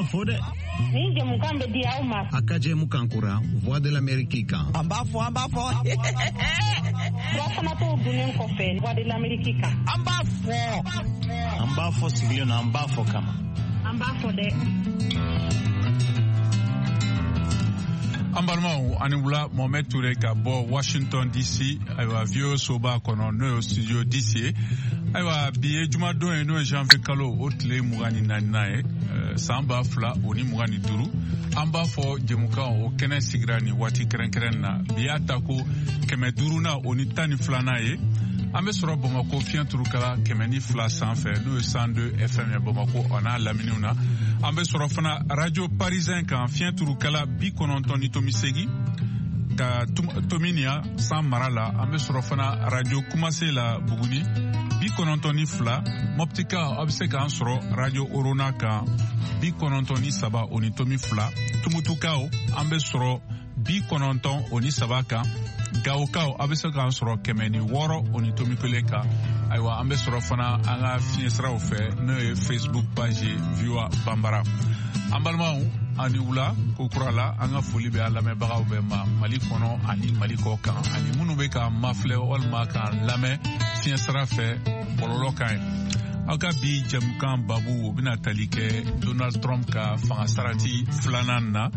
fode. Ni jamukan be dia uma. Akaje mukankura, Voix de l'Amérique kan. Amba fo. Wasana to dunen ko fe, Voix de l'Amérique kan. Amba fo sigile na amba fo kama. Amba fo de. Ambalmao anibula Mohamed Touré ka bo Washington DC aywa vieux soba kono no studio DC aywa biye juma don e no janvier kalo otle mugani nanae samba fla oni mugani duru amba fo jemuka o kenen sigrani wati keren na biya tako keme duru na oni tani flana ye ambe soro Bamako fianturu kala kemeni fla sanfɛ no 102 FM ya Bamako ona laminuna ambe soro fana radio parisien kan fianturu kala bi konontoni tomisegi ka tominia san marala ambe soro fana radio kumase la buguni bi konontoni fla moptika abse kan soro radio orona kan bi konontoni saba oni tomi fla tumutukao ambe soro bi kononton oni saba kan Gaokao abese kan soro kemeni woro oni tomipeleka aywa ambe soro fana anga fiesra ofe no Facebook page viewer Bambara ambalmau ani wula kokurala anga foli be alame bagaw be Mali kono ani Mali ko kan ani munu be ka mafle olma kan lame fiesra fe bololo kan aka bi jamkan babu bina talike Donald Trump ka fanga sarati flanan na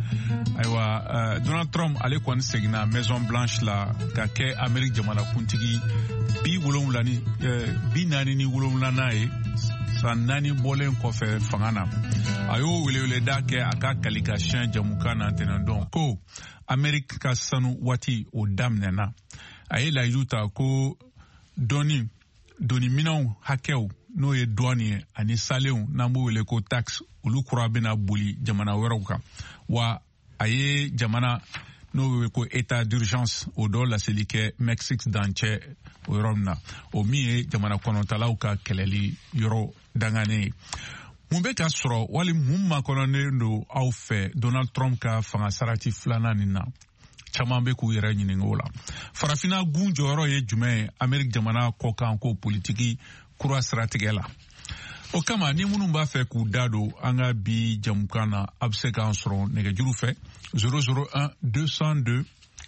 aywa Donald Trump ale kon segna Maison Blanche la ka ke Amerique jamana kuntigi bi wolomlani bi nani ni wolomlana e sanani bolen ko fe fangana ayo wele da ke aka qualification jamukana tenandon ko Amerique ka sanu wati o damnena ay la yuta ko doni minon hakew no ye douane ani salew nambo wele ko tax ulu kura bena buli jamana weroka wa aye jamana no wele ko état d'urgence o do la selike Mexique danche o romna o miye jamana konontalaw ka keleli yoro dangane mumbe ka soro wali mumma konone no aw fe Donald Trump ka fanga sarati flana nina chamambe ku yera nyiningola farafina gunjo yoro ye jume Amerique jamana ko kan ko politiki kura strategela o kama ni munu ba fe ku dado anga bi jamukana abse kan soro nege juru fe 001 202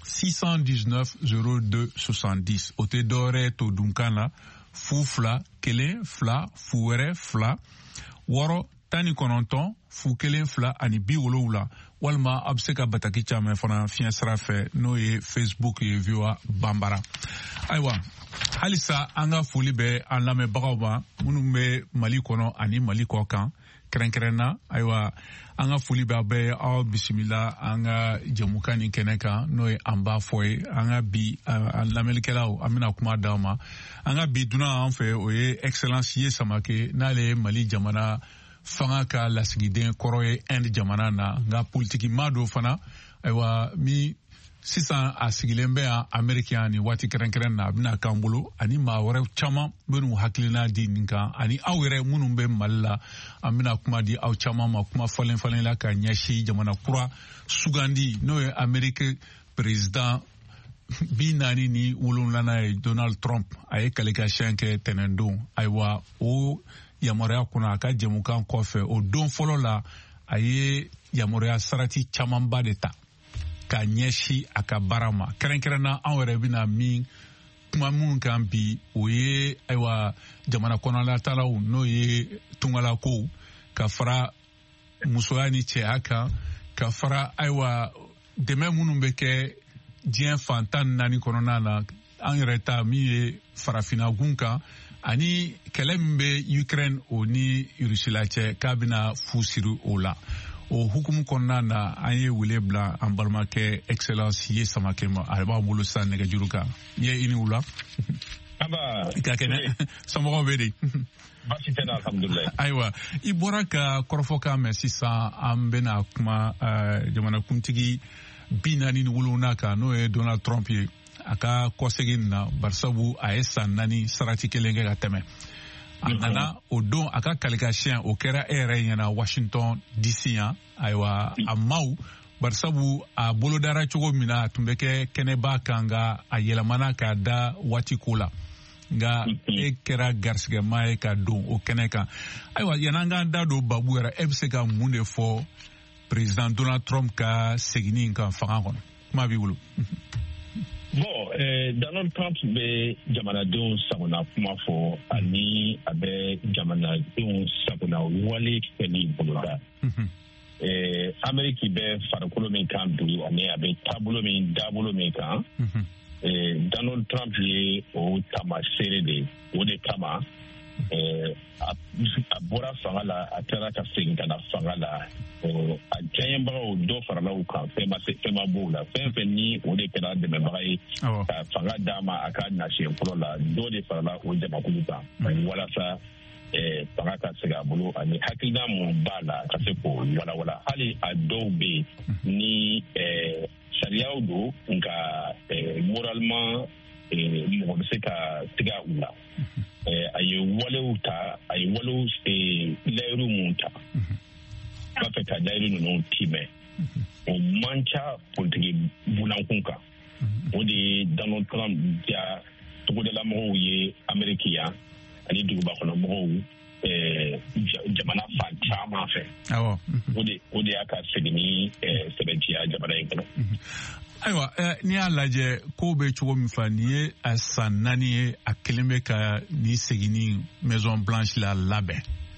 619 02 70 o te dore to dunkana fufla kele fla fuere fla woro tani kononton fu kelen fla ani bi wolowula walma abse ka bataki chame fana fiensra fe no ye Facebook ye viewer Bambara aywa halisa anga foli be an lame bagawa munu be Mali kono ani Mali ko kan krenkrena aywa anga foli be aw bismillah anga jamukani keneka no ye amba foy anga bi an lamelkelaw amina kuma dama anga bi duna an fe o ye excellence ye samake nale Mali jamana fanga ka lasigiden koroye end jamana na nga politiki mado fana aywa mi sisan a sigilen bɛ yan Amerikɛn ni waati kɛrɛnkɛrɛn na a bɛna k'an bolo ani maa wɛrɛ caman minnu hakilina di nin kan ani aw yɛrɛ minnu bɛ Mali la an bɛna kuma di aw caman ma kuma falen la ka ɲɛsin jamana kura sugandi n'o ye Ameriki président bi naani ni wolonwulana ye Donald Trump a ye qualification kɛ tɛnɛndon ayiwa o yamaruya kunna a ka jɛmukan kɔfɛ o don fɔlɔ la a ye yamaruya sarati camanba de ta ka ɲɛsi a ka baara ma kɛrɛnkɛrɛnna anw yɛrɛ bɛna min kuma minnu kan bi o ye ayiwa jamana kɔnɔlatalaw n'o ye tungalako ka fara musoya ni cɛya kan ka fara ayiwa dɛmɛ minnu bɛ kɛ diɲɛ fan 14 kɔnɔna na an yɛrɛ ta min ye farafinagun kan ani kɛlɛ min bɛ Ukraine o ni Rusila cɛ k'a bɛna fu siri o la o hukumu kɔnɔna na an ye wele bila an balimakɛ excellence ye samakɛ ma a b'a bolo sa nɛgɛjuru kan ye i ni wula i ka kɛnɛ somɔgɔw bɛ di baasi tɛ na alhamdulilayi ayiwa i bɔra ka kɔrɔfɔkan mɛn sisan an bɛna kuma jamanakuntigi 47 kan n'o ye Donald Trump ye a ka kɔsegin na barisabu a ye san 4 sarati kelen kɛ ka tɛmɛ a nana o don a ka qualification o kɛra e yɛrɛ ɲɛna Washington DC yan ayiwa a maw barisabu a bolodara cogo min na a tun bɛ kɛ kɛnɛba kan nka a yɛlɛmana k'a da waati ko la nga e kɛra garisɛgɛma ye ka don o kɛnɛ kan ayiwa yan'an k'an da don babu yɛrɛ e bɛ se ka mun de fɔ président Donald Trump ka seginni kan fanga kɔnɔ kuma b'i bolo. Bon, Donald Trump bɛ jamanadenw sagona kuma fɔ ani a bɛ jamanadenw sagona wale kɛli boloda. Ameriki bɛ farikolo min kan bi ani a bɛ taabolo min dabolo min kan. Donald Trump ye o taamasere de ye o de kama a bɔra fanga la a taara ka segin ka na fanga la a diyaɲɛbagaw dɔ farala u kan fɛn ma b'o la fɛn fɛn ni o de kɛra dɛmɛbaga ye ka fanga d'a ma a ka nasiɲɛ fɔlɔ la dɔ de farala o jamakulu kan walasa fanga ka segin a bolo ani hakilina mun b'a la ka se k'o walawala hali a dɔw bɛ yen ni sariyaw don nka moralement mɔgɔ bɛ se ka tiga u la a ye walew ta a ye walew layiru mun ta b'a fɛ ka layiru ninnu timɛ o man ca politiki bunankun kan o de ye Donald Trump ja togodalamɔgɔw ye Ameriki yan ani dugubakɔnɔmɔgɔw jamana fan caman fɛ o de y'a ka seginni sɛbɛntiya jamana in kɔnɔ. Ayiwa n'i y'a lajɛ ko bɛ cogo min fɔ nin ye a san 4 ye a kelen bɛ ka nin seginni Maison Blanche la labɛn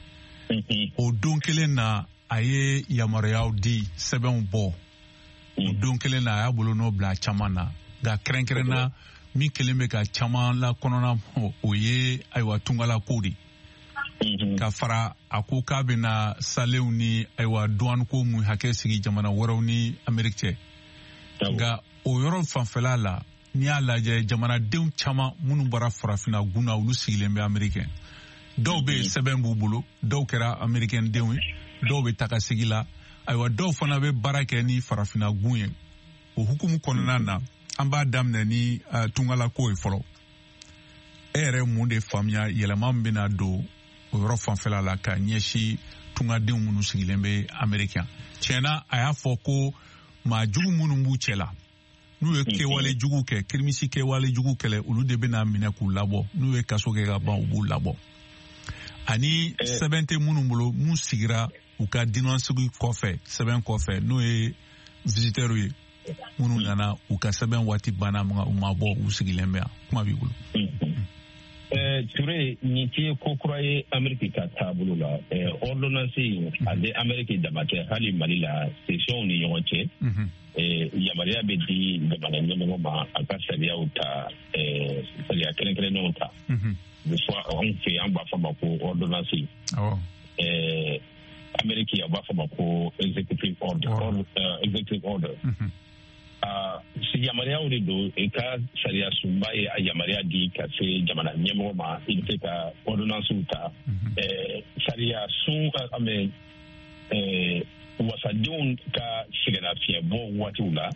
o don kelen na a ye yamaruyaw di sɛbɛnw bɔ o don kelen na a y'a bolo n'o bila caman na nka kɛrɛnkɛrɛnna min kelen bɛ ka caman la kɔnɔna o ye ayiwa tungala ko de ka fara a ko k'a bɛna salew ni ayiwa douane ko mun hakɛ sigi jamana wɛrɛw ni Ameriki cɛ. Nka o yɔrɔ fanfɛla la n'i y'a lajɛ jamanadenw caman minnu bɔra farafina gun na olu sigilen bɛ Ameriki dɔw bɛ sɛbɛn b'u bolo dɔw kɛra Amerikɛndenw ye dɔw bɛ taga sigi la ayiwa dɔw fana bɛ baara kɛ ni farafina gun ye o hukumu kɔnɔna na an b'a daminɛ ni tungala ko ye fɔlɔ e yɛrɛ mun de faamuya yɛlɛma min bɛna don o yɔrɔ fanfɛla la ka ɲɛsin tungadenw minnu sigilen bɛ Ameriki tiɲɛna a y'a fɔ ko maa jugu minnu b'u cɛ la n'u ye kɛwale jugu kɛ kirimisi kɛwale jugu kɛlɛ olu de bɛna minɛ k'u labɔ n'u ye kaso kɛ ka ban u b'u labɔ ani sɛbɛn tɛ minnu bolo mun sigira u ka dinɔnsigi kɔfɛ sɛbɛn kɔfɛ n'o ye visitɛriw ye minnu nana u ka sɛbɛn waati banna u ma bɔ u sigilen bɛ yan kuma b'i bolo. Ture nin tɛ ko kura ye Ameriki ka taabolo la ordonnance a bɛ Ameriki damakɛ hali Mali la sessions ni ɲɔgɔn cɛ yamaruya bɛ di jamana ɲɛmɔgɔ ma a ka sariyaw ta sariya kɛrɛnkɛrɛnnenw ta anw fɛ an b'a fɔ ma ko ordonnance Ameriki a b'a fɔ ma ko executive order yamariyaw de don i ka sariya sunba ye a yamariya di ka se jamana ɲɛmɔgɔ ma i bɛ se ka ordonnancew ta sariya sun wasadenw ka sɛgɛnnafiɲɛbɔ waatiw la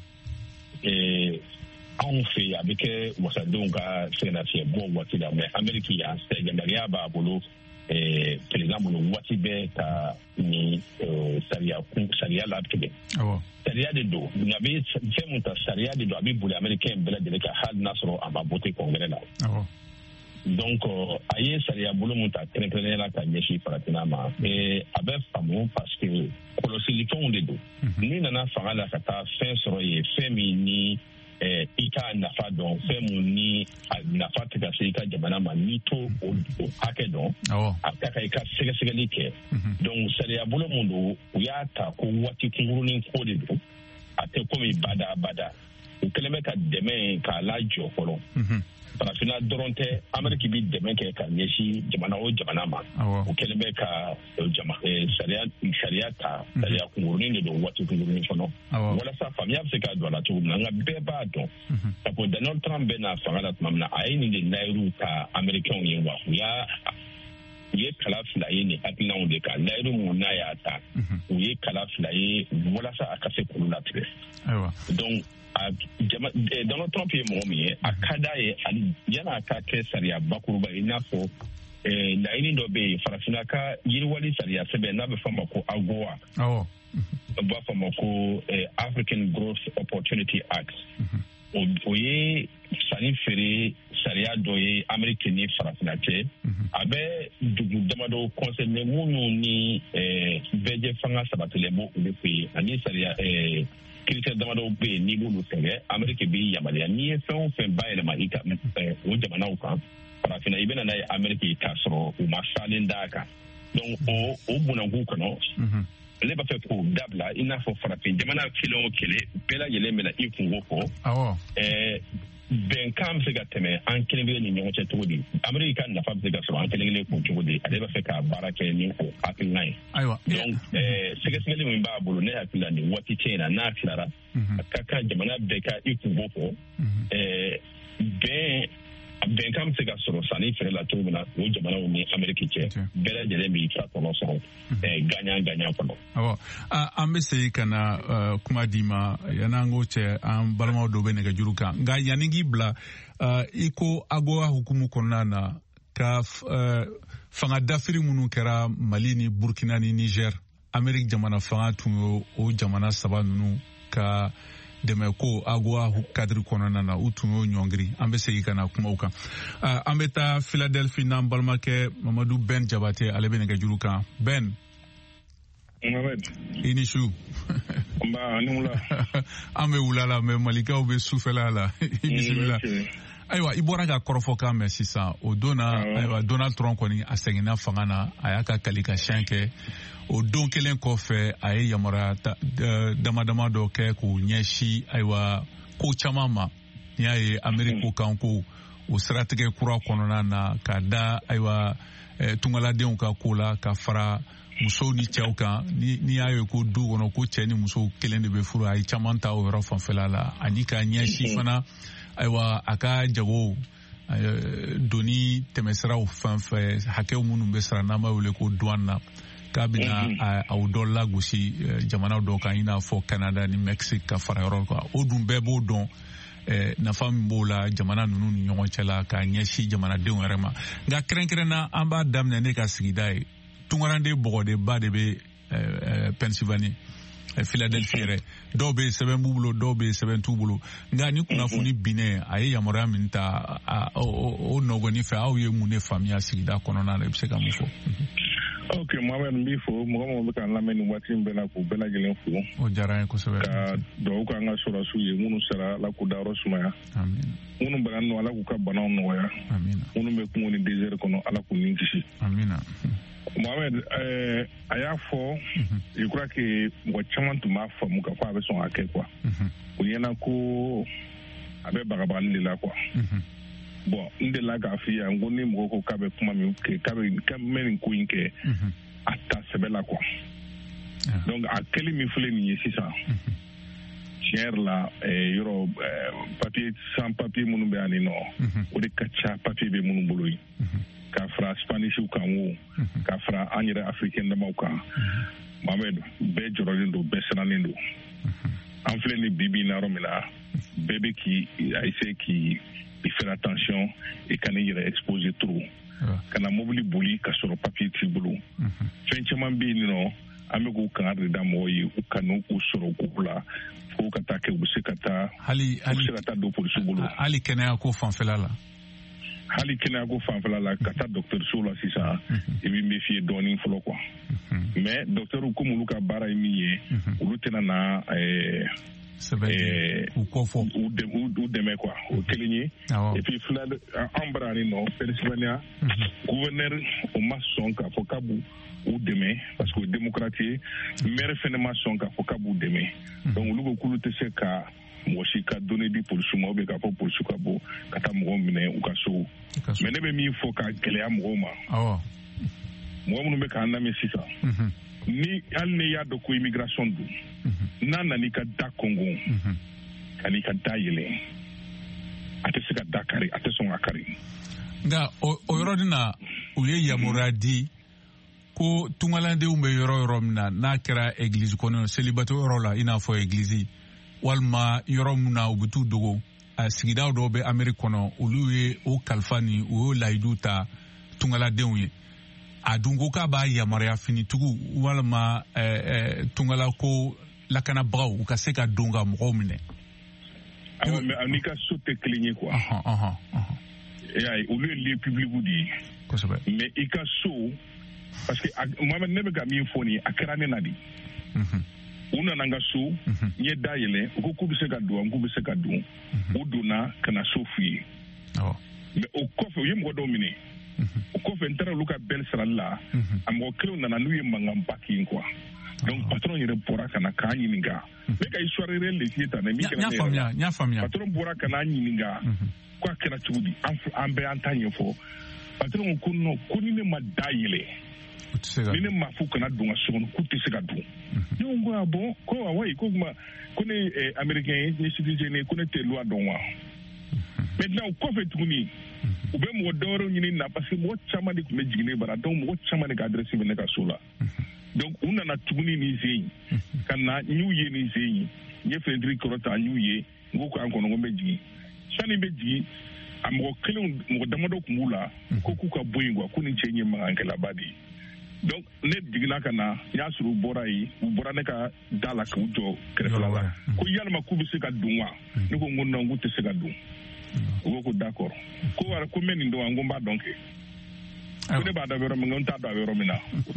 anw fɛ a bɛ kɛ wasadenw ka sɛgɛnnafiɲɛbɔ waati la mɛ Ameriki yan yamariya b'a bolo président bolo waati bɛɛ ka ni sariya latigɛ sariya de don nka bɛ fɛn mun ta sariya de don a bɛ boli Amerikɛn bɛɛ lajɛlen kan hali n'a sɔrɔ a ma voté congrès la donc a ye sariya bolo mun ta kɛrɛnkɛrɛnnenya la ka ɲɛsin farafinna ma a bɛ faamu parce que kɔlɔsilifɛnw de don n'i nana fanga la ka taa fɛn sɔrɔ yen fɛn min ni i ka nafa dɔn fɛn mun ni a nafa tɛ ka se i ka jamana ma n'i to o hakɛ dɔn a ka kan i ka sɛgɛsɛgɛli kɛ donc sariya bolo mun don u y'a ta ko waati kunkurunin ko de don a tɛ komi bada u kɛlen bɛ ka dɛmɛ k'a lajɔ fɔlɔ farafinna dɔrɔn tɛ Ameriki bɛ dɛmɛ kɛ ka ɲɛsin jamana o jamana ma u kɛlen bɛ ka sariya ta sariya kunkurunin de don waati kunkurunin kɔnɔ walasa faamuya bɛ se ka don a la cogo min na nka bɛɛ b'a dɔn ka fɔ Donald Trump bɛ na fanga la tuma min na a ye nin de layiru ta Amerikɛnw ye wa u ye kala fila ye nin hakilinaw de kan layiru mun n'a y'a ta u ye kala fila ye walasa a ka se k'olu latigɛ donc Donald Trump ye mɔgɔ min ye a ka d'a ye yan'a ka kɛ sariya bakuruba i n'a fɔ laɲini dɔ bɛ yen farafinna ka yiriwali sariya sɛbɛn n'a bɛ fɔ a ma ko AGOA a b'a fɔ a ma ko African Growth Opportunity Act o ye sanni feere sariya dɔ ye Ameriki ni Farafina cɛ a bɛ dugu damadɔ concerné minnu ni bɛɛjɛ fanga sabatilen b'o olu fɛ yen ani sariya critère damadɔ bɛ yen n'i b'olu sɛgɛ Ameriki b'i yamaruya n'i ye fɛn o fɛn bayɛlɛma i ka o jamanaw kan Farafina i bɛna n'a ye Ameriki k'a sɔrɔ u ma salen d'a kan donc o bunakun kɔnɔ ale b'a fɛ k'o dabila i n'a fɔ farafin jamana kelen o kelen bɛɛ lajɛlen bɛna i kungo fɔ bɛnkan bɛ se ka tɛmɛ an kelen kelen ni ɲɔgɔn cɛ cogo di Ameriki ka nafa bɛ se ka sɔrɔ an kelen kelen kun cogo di ale b'a fɛ ka baara kɛ ni o hakilina ye donc sɛgɛsɛgɛli min b'a bolo ne hakili la nin waati cɛ in na n'a tilara a ka kan jamana bɛɛ ka i kungo fɔ bɛnkan bɛ se ka sɔrɔ sanni feere la cogo min na o jamanaw ni Ameriki cɛ bɛɛ lajɛlen b'i ka kɔnɔ sɔrɔ gagnant kɔnɔ. An bɛ segin ka na kuma di ma yan'an k'o cɛ an balimaw dɔw bɛ nɛgɛjuru kan nka yanni k'i bila i ko AGOA hukumu kɔnɔna na ka fanga dafiri minnu kɛra Mali ni Burkina ni Niger Ameriki jamana fanga tun y'o o jamana saba ninnu ka dɛmɛ ko AGOA kadiri kɔnɔna na u tun y'o ɲɔngiri an bɛ segin ka na kumaw kan an bɛ taa Philadelphie n'an balimakɛ Mamadu Ben Jabate ale bɛ nɛgɛjuru kan Ben i ni su an bɛ wula la mɛ malikaw bɛ sufɛla la i bisimila ayiwa i bɔra ka kɔrɔfɔ kan mɛn sisan o don na ayiwa Donald Trump kɔni a seginna fanga na a y'a ka kali ka siɲɛ kɛ o don kelen kɔfɛ a ye yamaruya dama dɔ kɛ k'o ɲɛsin ayiwa ko caman ma n'i y'a ye Ameriki kan ko o siratigɛ kura kɔnɔna na ka da ayiwa tungaladenw ka ko la ka fara musow ni cɛw kan n'i y'a ye ko du kɔnɔ ko cɛ ni muso kelen de bɛ furu a ye caman ta o yɔrɔ fanfɛla la ani ka ɲɛsin fana ayiwa a ka jago doni tɛmɛsiraw fan fɛ hakɛw minnu bɛ sara n'an b'a wele ko douane na k'a bɛna aw dɔ lagosi jamana dɔw kan i n'a fɔ Canada ni Mexique ka fara yɔrɔ kan o dun bɛɛ b'o dɔn nafa min b'o la jamana ninnu ni ɲɔgɔn cɛ la k'a ɲɛsin jamanadenw yɛrɛ ma nka kɛrɛnkɛrɛnna an b'a daminɛ ne ka sigida ye tungaranden bɔgɔdeba de bɛ Pennsylvanie Philadelphie yɛrɛ dɔw bɛ sɛbɛn b'u bolo dɔw bɛ sɛbɛn t'u bolo nka ni kunnafoni binnen a ye yamaruya min ta o nɔgɔni fɛ aw ye mun de faamuya sigida kɔnɔna na i bɛ se ka mun fɔ. Ok, Mohamed n b'i fo mɔgɔ minnu bɛ k'an lamɛn nin waati in bɛɛ la k'u bɛɛ lajɛlen fo. O diyara n ye kosɛbɛ. Ka dugawu k'an ka sɔrɔdasiw ye minnu sara Ala k'u dayɔrɔ sumaya. Minnu bana nɔ Ala k'u ka banaw nɔgɔya. Minnu bɛ kungo ni désert kɔnɔ Ala k'u ni kisi. Mohamed a y'a fɔ je crois que mɔgɔ caman tun b'a faamu k'a fɔ a bɛ sɔn ka kɛ quoi. O ɲɛna ko a bɛ bagabagali de la quoi. Bon n delila k'a f'i ye n ko ni mɔgɔ ko k'a bɛ kuma min kɛ k'a bɛ nin ko in kɛ a ta sɛbɛ la quoi. Donc a kɛli min filɛ nin ye sisan tiɲɛ yɛrɛ la yɔrɔ papier sans papier minnu bɛ yan nin nɔ o de ka ca papier bɛ minnu bolo yen k'a fara Spanishiw kan o k'a fara an yɛrɛ africain damaw kan Mohamed bɛɛ jɔrɔlen don bɛɛ sirannen don an filɛ ni bi na yɔrɔ min na bɛɛ bɛ k'i essayer k'i faire attention et kana yɛrɛ exposer trop kana mobili boli ka sɔrɔ papier t'i bolo fɛn caman bɛ yen nɔ an bɛ k'u kan de da mɔgɔw ye u kanu k'u sɔrɔ ko la fo ka taa kɛ u bɛ se ka taa don polisiw bolo hali kɛnɛya ko fanfɛla la ka taa dɔgɔtɔrɔsow la sisan i b'i méfier dɔɔnin fɔlɔ quoi mais dɔgɔtɔrɔw komi olu ka baara ye min ye olu tɛna na u dɛmɛ quoi o kelen ye et puis fila an bara nin nɔ Pennsylvania gouverneur o ma sɔn k'a fɔ k'a b'u dɛmɛ parce que o démocrate ye maire fɛnɛ ma sɔn k'a fɔ k'a b'u dɛmɛ donc olu ko k'olu tɛ se ka mɔgɔ si ka donner di polisiw ma ou bien k'a fɔ polisiw ka bɔ ka taa mɔgɔw minɛ u ka so mais ne bɛ min fɔ ka gɛlɛya mɔgɔw ma mɔgɔ minnu bɛ k'an lamɛn sisan ni hali ne y'a dɔn ko immigration don n'a nan'i ka da kɔngɔ kan'i ka da yɛlɛ a tɛ se ka da kari a tɛ sɔn ka kari nka o yɔrɔnin na u ye yamaruya di ko tungalandenw bɛ yɔrɔ min na n'a kɛra église kɔnɔ celibato yɔrɔ la i n'a fɔ église walima yɔrɔ min na u bɛ t'u dogo a sigidaw dɔw bɛ Amérique kɔnɔ olu ye o kalifa ni o ye layidu ta tungaladenw ye a dun ko k'a b'a yamaruya finitigiw walima tungala ko lakanabagaw u ka se ka don ka mɔgɔw minɛ. Awɔ mais ani ka so tɛ kelen ye quoi. olu ye lieu public di mais i ka so parce que Mohamed ne bɛ ka min fɔ nin a kɛra ne na de u nana n ka so n ye da yɛlɛ u ko k'u bɛ se ka don k'u bɛ se ka don u donna ka na so f'u ye mais o kɔfɛ u ye mɔgɔ dɔw minɛ o kɔfɛ n taara olu ka bɛn sarali la a mɔgɔ kelenw nana n'u ye mankanba kɛ quoi donc patron yɛrɛ bɔra ka na k'an ɲininka ne ka histoire réelle de f'i ta min kɛra ne yɛrɛ patron bɔra ka na ɲininka ko a kɛra cogo di an bɛɛ an ta ɲɛfɔ patron ko non ko ni ne ma da yɛlɛ ni ne ma fo kana don ka so kɔnɔ k'u tɛ se ka don ne ko a bon ko awayi ko ne ye américain ye citoyen ye ko ne tɛ loi dɔn wa maintenant o kɔfɛ tuguni u bɛ mɔgɔ dɔwɛrɛw ɲini na parce que mɔgɔ caman de tun bɛ jigin ne bara donc mɔgɔ caman de ka adresse bɛ ne ka so la donc u nana tuguni nin sen ka na n y'u ye nin sen n ye fenêtre kɔrɔta n y'u ye n ko k'an kɔnɔ ko n bɛ jigin sani n bɛ jigin a mɔgɔ kelenw mɔgɔ damadɔ tun b'u la ko k'u ka bɔ yen quoi ko nin cɛ in ye mankankɛlaba de ye donc ne jiginna ka na n y'a sɔrɔ u bɔra ne ka da la k'u jɔ kɛrɛfɛla la ko yalima k'u bɛ se ka don wa ne ko n ko non k'u tɛ se ka don u ko d'accord ko n bɛ nin dɔn wa n ko n b'a dɔn kɛ ko ne b'a da yɔrɔ min n t'a da yɔrɔ min na u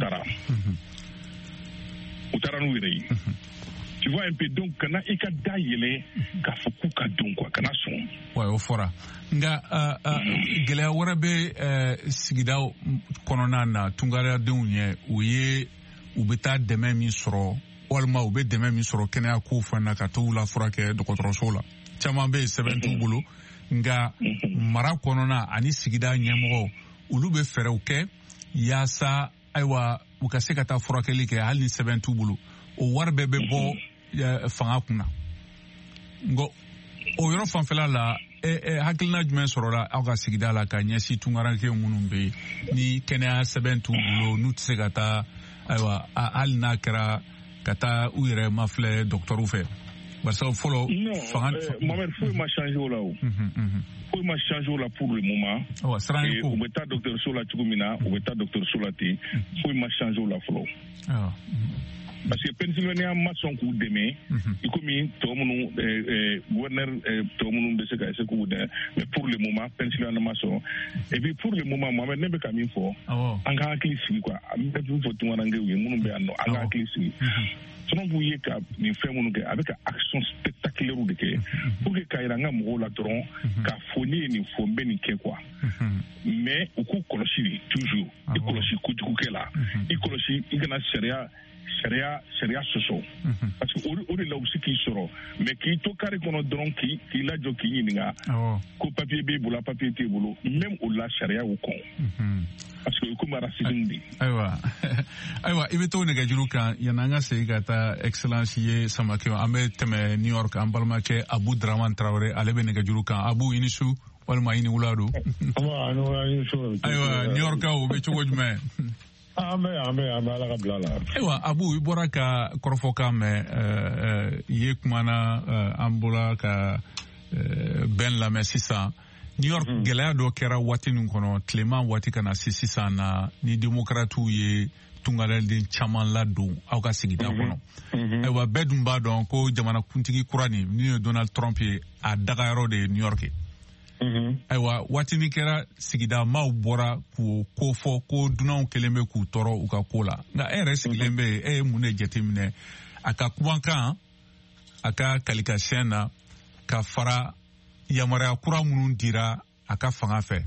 taara n'u yɛrɛ ye tu vois un peu donc kana i ka da yɛlɛ k'a fɔ k'u ka don quoi kana sɔn wa o fɔra nka gɛlɛya wɛrɛ bɛ sigida kɔnɔna na tungaradenw ye u bɛ taa dɛmɛ min sɔrɔ walima u bɛ dɛmɛ min sɔrɔ kɛnɛya ko fana ka t'u la furakɛ dɔgɔtɔrɔso la caman bɛ yen sɛbɛn t'u bolo nka mara kɔnɔna ani sigida ɲɛmɔgɔ olu bɛ fɛɛrɛw kɛ yaasa ayiwa u ka se ka taa furakɛli kɛ hali ni sɛbɛn t'u bolo o wari bɛɛ bɛ bɔ fanga kunna nka o yɔrɔ fanfɛla la hakilina jumɛn sɔrɔla aw ka sigida la ka ɲɛsin tungaranke minnu bɛ yen ni kɛnɛya sɛbɛn t'u bolo n'u tɛ se ka taa ayiwa hali n'a kɛra ka taa u yɛrɛ mafilɛ dɔgɔtɔrɔw fɛ parce que fɔlɔ fanga Mohamed foyi ma changer o la o foyi ma changer o la pour le moment u bɛ taa dɔgɔtɔrɔso la cogo min na u bɛ taa dɔgɔtɔrɔso la ten foyi ma changer o la fɔlɔ parce que Pennsylvania ma sɔn k'u dɛmɛ i komi tɔ minnu gouverneur tɔ minnu bɛ se ka essayer k'u dɛmɛ mais pour le moment Pennsylvania ma sɔn et puis pour le moment Mohamed ne bɛ ka min fɔ an ka hakili sigi quoi an bɛ min fɔ tungarankew ye minnu bɛ yan nɔ an ka hakili sigi Trump ye ka nin fɛn minnu kɛ a bɛ ka action spectaculaire de kɛ pour que ka yira an ka mɔgɔw la dɔrɔn k'a fɔ ne ye nin fɔ n bɛ nin kɛ quoi mais u k'u kɔlɔsi toujours i kɔlɔsi kojugukɛ la i kɔlɔsi i kana sariya sɔsɔ parce que o de la u bɛ se k'i sɔrɔ mais k'i to kari kɔnɔ dɔrɔn k'i lajɔ k'i ɲininka ko papier b'e bolo papier t'e bolo même o la sariya y'o kɔn parce que o komi racisme de ayiwa i bɛ to nɛgɛjuru kan yanni an ka segin ka taa excellence ye samakɛ an bɛ tɛmɛ New York an balimakɛ Abu Dramane Traoré ale bɛ nɛgɛjuru kan Abu i ni su walima i ni wula don ayiwa New York o bɛ cogo jumɛn an bɛ ala ka bila la ayiwa Abu i bɔra ka kɔrɔfɔkan mɛn ye kumana an bɔra ka bɛn lamɛn sisan New York gɛlɛya dɔ kɛra waati min kɔnɔ tilema waati kana se sisan na ni démocrates ye tungalɛden caman ladon aw ka sigida kɔnɔ ayiwa bɛɛ dun b'a dɔn ko jamanakuntigi kura nin ye Donald Trump ye a dagayɔrɔ de ye New York ye ayiwa waati min kɛra sigida maaw bɔra k'o ko fɔ ko dunanw kelen bɛ k'u tɔɔrɔ u ka ko la nka e yɛrɛ sigilen bɛ yen e ye mun de jateminɛ a ka kumakan a ka kalikasiyɛn na ka fara yamaruya kura minnu dira a ka fanga fɛ.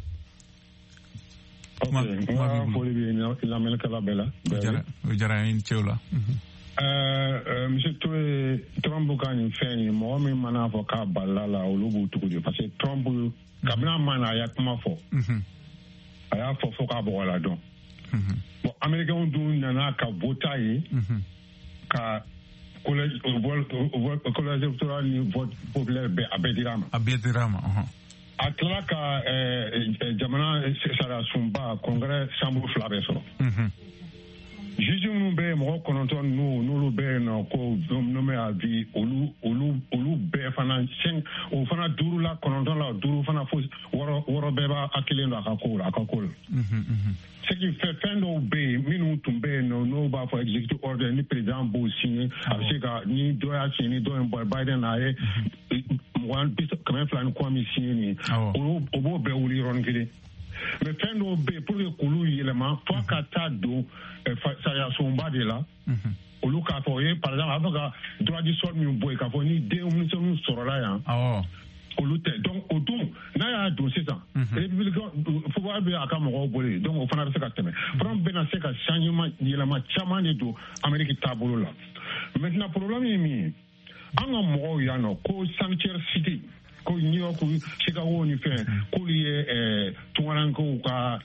Foli bɛ lamɛnnikɛla bɛɛ la. O diyara n ye cɛw la. Monsieur Toure, Trump ka nin fɛn in mɔgɔ min mana fɔ k'a balila la olu b'u tugu de parce que Trump kabini a ma na a y'a kuma fɔ a y'a fɔ fo k'a bɔgɔ la dɔn bon américains dun nana ka vota ye ka collège électoral ni vote populaire bɛɛ a bɛɛ dira a ma a tilala ka jamana sariya sunba congrès chambre 2 bɛɛ sɔrɔ juge minnu bɛ yen mɔgɔ 9 n'olu bɛ yen nɔ ko nommé à vie olu bɛɛ fana o fana 5 la 9 la 5 fana fo 6 bɛɛ b'a hakili don a ka ko la ce qui fait fɛn dɔw bɛ yen minnu tun bɛ yen nɔ n'o b'a fɔ executive order ni président b'o signé a bɛ se ka ni dɔ y'a signé ni dɔ ye Biden n'a ye quand même flan ko mi sini o bo be wuli ron kile mais fin do be pour que kulu yelema fo ka ta do ça ya somba de là olu ka fo ye par exemple avoka droit du sol mi boy ka fo ni de mu so mu sorola ya olu te donc o dum na ya do c'est ça république faut voir bien aka mo bolé donc o fana se ka teme from bena se ka changement yelema chama ne do Amérique tabolo là maintenant problème est mi anga mo ya no ko sanctuary city ko New York Chicago ni fe ko lié tuaranko ka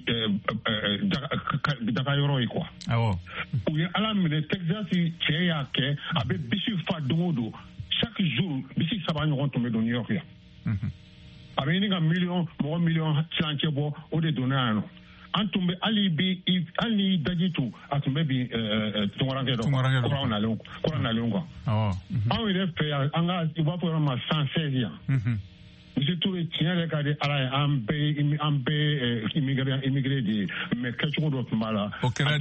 daga yoro yi quoi ou ya ala mine Texas che ya ke abe bisu fa domodo chaque jour bisi saba ñogon tombe do New York ya abe ni ga million chanche bo o de donano antumbe ali dajitu atumbe bi tuaranke do corona longo awi de fe anga iba pour ma 116 ya Monsieur Touré tient les cas de immigré de mais quelque chose d'autre mal. Akera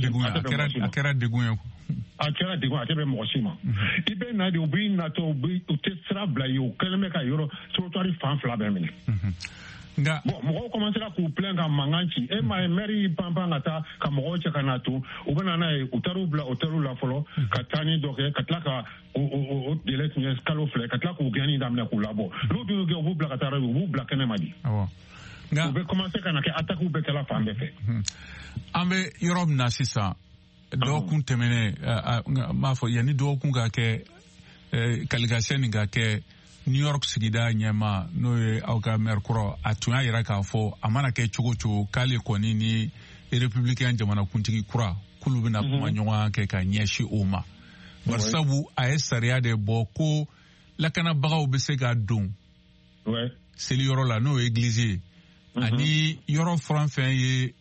de Akebe Mosima. Ibe na de obi na to obi utesra blayo kelme ka yoro sotori fan flabemini. Bon, mo commencer à couper nga manganchi e ma meri pamba ngata ka mo che kanatu ubana na utaru la folo katani doke katlaka o delet ni skalo fle katlaka u gani damna ku labo lo du ge bu blaka tara bu blaka ne madi nga be commencer kana ke attaque u be kala fambe fe ambe Europe na sisa do kun temene ma fo yani do kun ga ke kaligaseni ga ke New York sigida nyama no ye auka merkuro atunya yira ka fo amana ke chugo kale koni ni republican jamana kuntigi kura kulu bina kuma nyonga ke ka nyeshi oma barsabu ayesaria de boko lakana bagaw be se ga don seli yoro la no église ani yoro franfen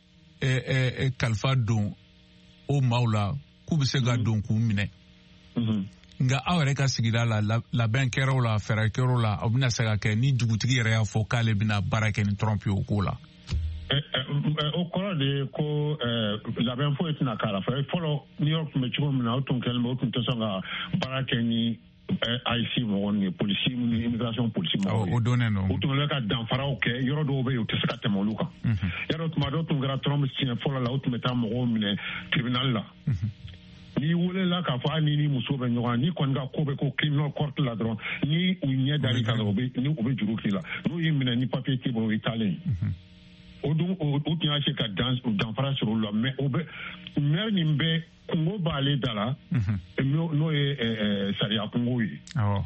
ye kalfa don o maula ku be se ga don ku mine nga awere ka sigida la bankero la ferakero la obina sega ke ni dugutigi yere ya fo kale bina barake ni Trump yo kola o kola de ko la ben fo etina kala fa follow New York me chugo mina otun kelme otun tosanga barake ni IC mo ni police ni immigration police mo o doneno otun le ka dan fara o ke yoro do be o tesaka temoluka yoro tuma do tun gra Trump sin follow la otun meta mo mine tribunal la ni wole la ka fa ni muso be nyoga ni kon ga ko be ko criminal court la dron ni unye dari ka obe ni obe juru kila no yimina ni papier ti bo italien odum o tiya che ka dans fara sur le mais obe mer ni mbe kongo balé dala no e saria kongo yi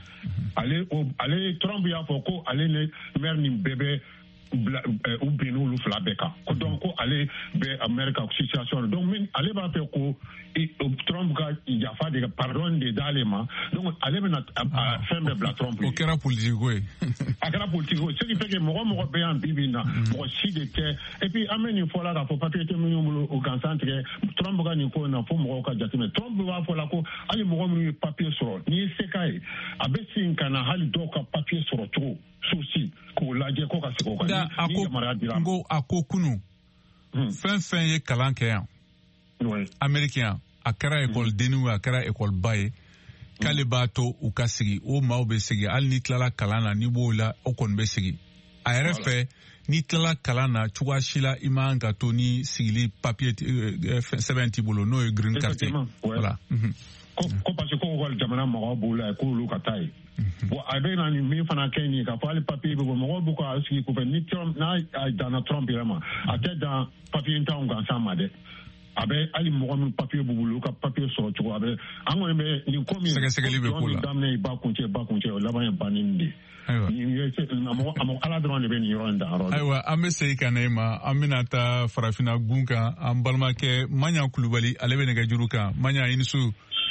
ale Trump ya foko ale ne mer ni bébé ou benu lu flabeka ko donc ko ale be America situation donc men ale ba fe ko Trump ga ya fa de pardon de dalema donc ale na fembe bla Trump o kera politico akara politico ce qui fait que mo be en bibina mo si de te et puis ameni fo la ko papier te mu au concentré Trump ga ni ko na fo mo ka jatime Trump va fo la ko ali mo mu papier sur ni sekai abesin kana hali do ka papier sur to souci ko laje ko ka se ko ka ngo akokunu fen ye kalan kɛ yan américain a kɛra école deni a kɛra école ba ye k'ale b'a to u ka sigi o maaw bɛ sigi hali ni tilala kalan na ni b'o la o kɔni bɛ sigi a yɛrɛ fɛ ni tilala kalan na cogoya si la i man ka to ni sigili papier sɛbɛn t'i bolo n'o ye green card voilà ko parce que ko wal jamana mɔgɔw b'o la ko olu ka taa ye bon a bɛ na ni min fana kɛ nin ka fɔ hali papier bɛ bɔ mɔgɔw b'u ka sigi kɔfɛ ni Trump n'a danna Trump yɛrɛ ma a tɛ dan papier t'anw gansan ma dɛ a bɛ hali mɔgɔ min papier b'u bolo u ka papier sɔrɔ cogo a bɛ an kɔni bɛ nin ko min sɛgɛsɛgɛli bɛ k'o la daminɛ ba kuncɛ o laban ye bannen de ala dɔrɔn de bɛ nin yɔrɔ in dan yɔrɔ ayiwa an bɛ segin ka na i ma an bɛna taa farafinna gun kan an balimakɛ Maɲa Kulubali ale bɛ nɛgɛjuru kan Maɲa i ni su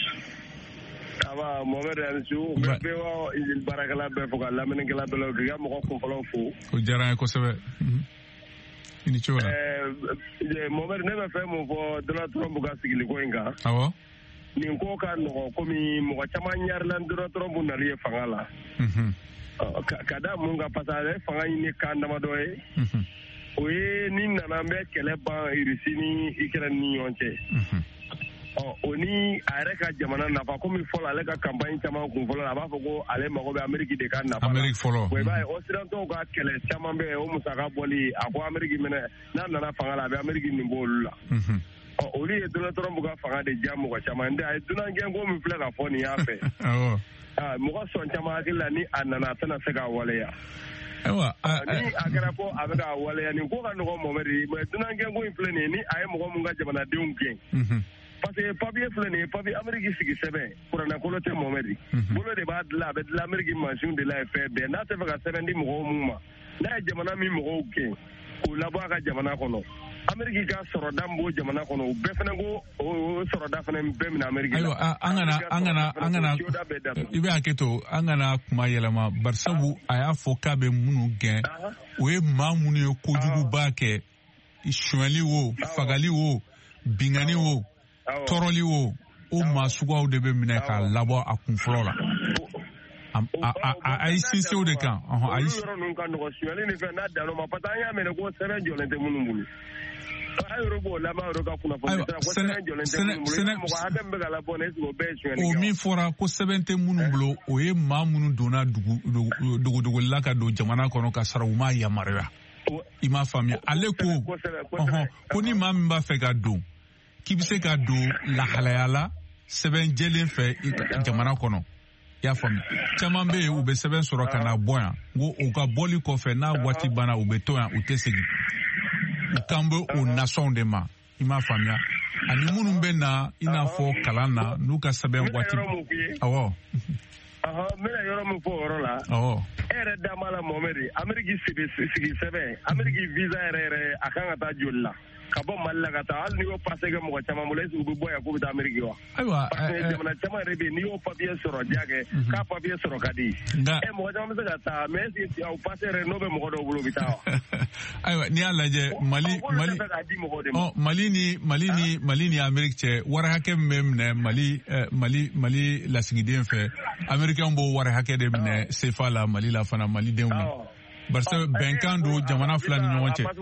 aba Mohamed Ansu bɛɛ wa baarakɛla bɛɛ fo ka lamɛnnikɛla bɛɛ la k'i ka mɔgɔ kunfɔlɔw fo o diyara n ye kosɛbɛ i ni ce o la Mohamed ne bɛ fɛn mun fɔ Donald Trump ka sigiliko in kan awɔ nin ko ka nɔgɔ komi mɔgɔ caman ɲarila Donald Trump nali ye fanga la ka da mun kan parce que ale fanga ɲini kan damadɔ ye o ye ni nana an bɛ kɛlɛ ban Russie ni Ukraine ni ɲɔgɔn cɛ o ni a yɛrɛ ka jamana nafa komi fɔlɔ ale ka campagne caman kun fɔlɔ a b'a fɔ ko ale mago bɛ Amérique de ka nafa Amérique fɔlɔ i b'a ye occidentaux ka kɛlɛ caman bɛ o musaka bɔli a ko Amérique minɛ n'a nana fanga la a bɛ Amérique nin bɔ olu la olu ye Donald Trump ka fanga de diya mɔgɔ caman a ye dunan gɛnko min filɛ ka fɔ nin y'a fɛ mɔgɔ sɔn caman hakili la ni a nana a tɛna se k'a waleya ni a kɛra ko a bɛ k'a waleya nin ko ka nɔgɔ Mohamed mais dunan gɛnko in filɛ nin ye ni a ye mɔgɔ mun ka jamanadenw gɛn parce que papier filɛ nin ye papier Amérique sigi sɛbɛn kuranɛkolo tɛ Mohamed bolo de b'a dilan a bɛ dilan Amérique mansinw de la ye fɛn bɛɛ n'a tɛ fɛ ka sɛbɛn di mɔgɔw mun ma n'a ye jamana min mɔgɔw gɛn k'u labɔ a ka jamana kɔnɔ Amérique ka sɔrɔda min b'o jamana kɔnɔ u bɛɛ fana ko o sɔrɔda fana bɛɛ minɛ Amérique la. Ayiwa an kana i bɛ hakɛ to an kana kuma yɛlɛma barisabu a y'a fɔ k'a bɛ minnu gɛn o ye maa minnu ye kojuguba kɛ suɲɛli wo fagali wo bingani wo tɔɔrɔli wo o maa suguyaw de bɛ minɛ k'a labɔ a kun fɔlɔ la. A yi sinsin o de kan. Olu yɔrɔ ninnu ka nɔgɔ suɲɛli ni fɛn n'a danno ma parce que an y'a minɛ ko sɛbɛn jɔlen tɛ minnu bolo. O min fɔra ko sɛbɛn tɛ minnu bolo o ye maa minnu donna dugudugulila ka don jamana kɔnɔ ka sɔrɔ u ma yamaruya i m'a faamuya ale ko ni maa min b'a fɛ ka don k'i bɛ se ka don lahalaya la sɛbɛn jɛlen fɛ jamana kɔnɔ i y'a faamuya caman bɛ yen u bɛ sɛbɛn sɔrɔ ka na bɔ yan ngo u ka bɔli kɔfɛ n'a waati banna u bɛ to yan u tɛ segin u kan bɛ o nasɔnw de ma i m'a faamuya ani minnu bɛ na i n'a fɔ kalan na n'u ka sɛbɛn waati awɔ n bɛna yɔrɔ min fɔ o yɔrɔ la e yɛrɛ da b'a la Mohamed Amérique sigi sɛbɛn Amérique visa yɛrɛ a kan ka taa joli la ka bɔ Mali la ka taa hali n'i y'o papier kɛ mɔgɔ caman bolo est-ce que u bɛ bɔ yan k'u bɛ taa Amérique wa parce que jamana caman yɛrɛ bɛ yen n'i y'o papier sɔrɔ diya kɛ k'a papier sɔrɔ ka di mɔgɔ caman bɛ se ka taa mais est-ce que o papier yɛrɛ n'o bɛ mɔgɔ dɔw bolo u bɛ taa wa ayiwa n'i y'a lajɛ Mali ni Amérique cɛ wari hakɛ min bɛ minɛ Mali lasigiden fɛ Américain b'o wari hakɛ de minɛ CFA la Mali la fana Malidenw na barisa bɛnkan don jamana fila ni ɲɔgɔn cɛ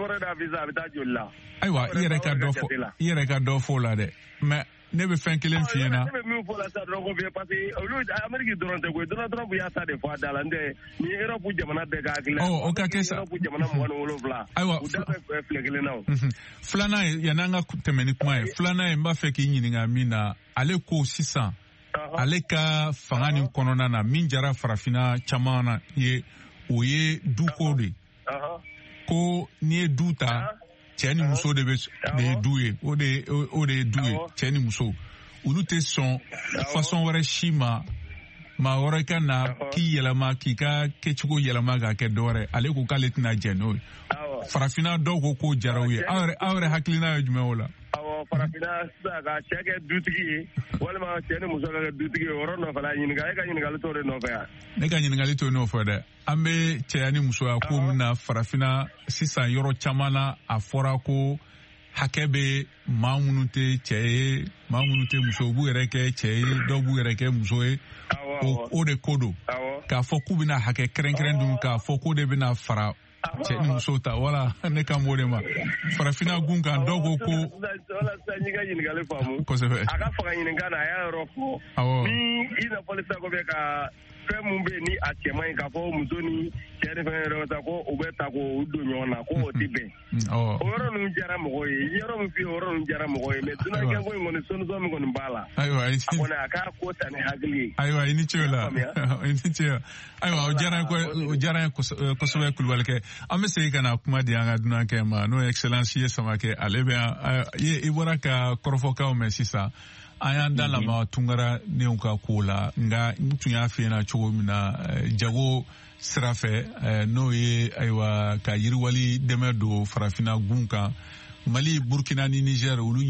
ayiwa i yɛrɛ ka dɔ fɔ o la dɛ mais ne bɛ fɛn kelen f'i ɲɛna ne bɛ min fɔ la sa dɔrɔn ko parce que olu Amérique dɔrɔn tɛ koyi Donald Trump y'a ta de fɔ a da la n'tɛ ni Europe jamana bɛɛ ka hakili la o ka kɛ sa Europe jamana 27 ayiwa u da bɛ filɛ kelen na filanan ye yan'an ka tɛmɛ ni kuma ye filanan ye n b'a fɛ k'i ɲininka min na ale ko sisan ale ka fanga nin kɔnɔna na min jara farafinna caman na ye o ye duko de ko n'i ye du ta cɛ ni muso de ye du ye o de ye du ye cɛ ni muso olu tɛ sɔn façon wɛrɛ si ma maa wɛrɛ ka na k'i yɛlɛma k'i ka kɛcogo yɛlɛma k'a kɛ dɔwɛrɛ ale ko k'ale tɛna jɛ n'o ye farafinna dɔw ko k'o jara u ye aw yɛrɛ hakilina ye jumɛn o la farafinna sisan ka cɛ kɛ dutigi ye walima cɛ ni muso ka kɛ dutigi ye o yɔrɔ nɔfɛ la ɲininka e ka ɲininkali t'o de nɔfɛ yan ne ka ɲininkali t'o nɔfɛ dɛ an bɛ cɛya ni musoya ko min na farafinna sisan yɔrɔ caman na a fɔra ko hakɛ bɛ maa minnu tɛ cɛ ye maa minnu tɛ muso u b'u yɛrɛ kɛ cɛ ye dɔw b'u yɛrɛ kɛ muso ye o de ko don k'a fɔ k'u bɛna hakɛ kɛrɛnkɛrɛn dun k'a fɔ k'o de bɛna fara cɛ ni muso ta wala ne ka m'o de ma farafinna gun kan dɔw ko ko wala sisan n'i ka ɲininkali faamu kosɛbɛ a ka faga ɲininkan na a y'a yɔrɔ fɔ ni i na fɔli sa ko bɛ ka fɛn mun bɛ yen ni a cɛ man ɲi k'a fɔ muso ni cɛ ni fɛn yɛrɛ ta ko u bɛ ta k'o don ɲɔgɔn na ko o tɛ bɛn o yɔrɔ ninnu diyara mɔgɔw ye yɔrɔ min f'i ye o yɔrɔ ninnu diyara mɔgɔw ye mais dunankɛko in kɔni solution min kɔni b'a la ayiwa a kɔni a k'a ko ta ni hakili ye ayiwa i ni ce o la i ni ce ayiwa o diyara n ye kosɛbɛ Kulubalikɛ an bɛ segin ka na kuma di an ka dunankɛ ma n'o ye excellence ye Samakɛ ale bɛ yan i bɔra ka kɔrɔfɔkaw mɛn sisan an y'an da lama Tunkara nenw ka ko la nka n tun y'a f'i ɲɛna cogo min na jago sira fɛ n'o ye ayiwa ka yiriwali dɛmɛ don farafinna gun kan Mali Burkina ni Niger olu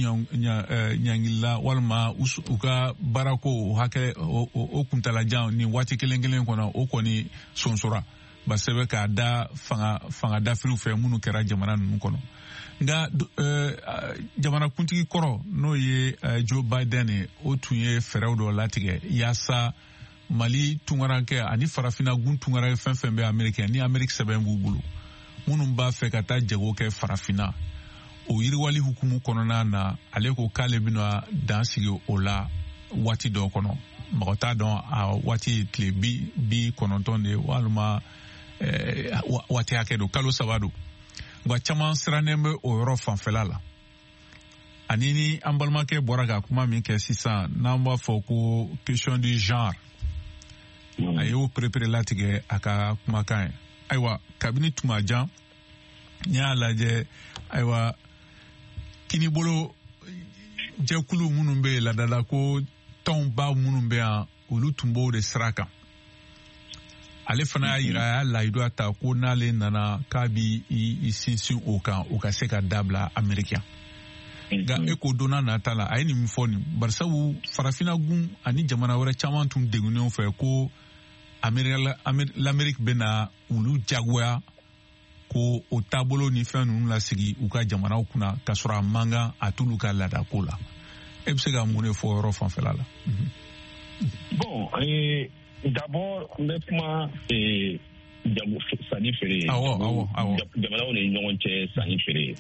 ɲangilila walima u ka baarako hakɛ o kuntalajan ni waati kelen kɔnɔ o kɔni sonsora basɛbɛ k'a da fanga dafiriw fɛ minnu kɛra jamana ninnu kɔnɔ nka jamanakuntigi kɔrɔ n'o ye Joe Biden ye o tun ye fɛɛrɛw dɔ latigɛ yaasa Mali tungarakɛ ani farafinna gun tungarakɛ fɛn fɛn bɛ Amérique ni Amérique sɛbɛn b'u bolo minnu b'a fɛ ka taa jago kɛ farafinna o yiriwali hukumu kɔnɔna na ale ko k'ale bɛna dan sigi o la waati dɔ kɔnɔ mɔgɔ t'a dɔn a waati tile bi 9 de walima waati hakɛ don kalo 3 don nka caman sirannen bɛ o yɔrɔ fanfɛla la ani ni an balimakɛ bɔra ka kuma min kɛ sisan n'an b'a fɔ ko question du genre a y'o perepere latigɛ a ka kumakan ye ayiwa kabini tuma jan n y'a lajɛ ayiwa kini bolo jɛkulu minnu bɛ ladala ko tɔnba minnu bɛ yan olu tun b'o de sira kan ale fana y'a yira a y'a layidu ta ko n'ale nana k'a bi i sinsin o kan o ka se ka dabila Amerikɛn nka e ko donna nata la a ye nin min fɔ nin barisabu farafina gun ani jamana wɛrɛ caman tun degunnenw fɛ ko l'Amérique bɛna olu jagoya ko o taabolo ni fɛn ninnu lasigi u ka jamanaw kunna ka sɔrɔ a man kan a t'olu ka laadako la e bɛ se ka mun de fɔ yɔrɔ fanfɛla la. Bon, d'abord n bɛ kuma sanni feere jamanaw ni ɲɔgɔn cɛ sanni feere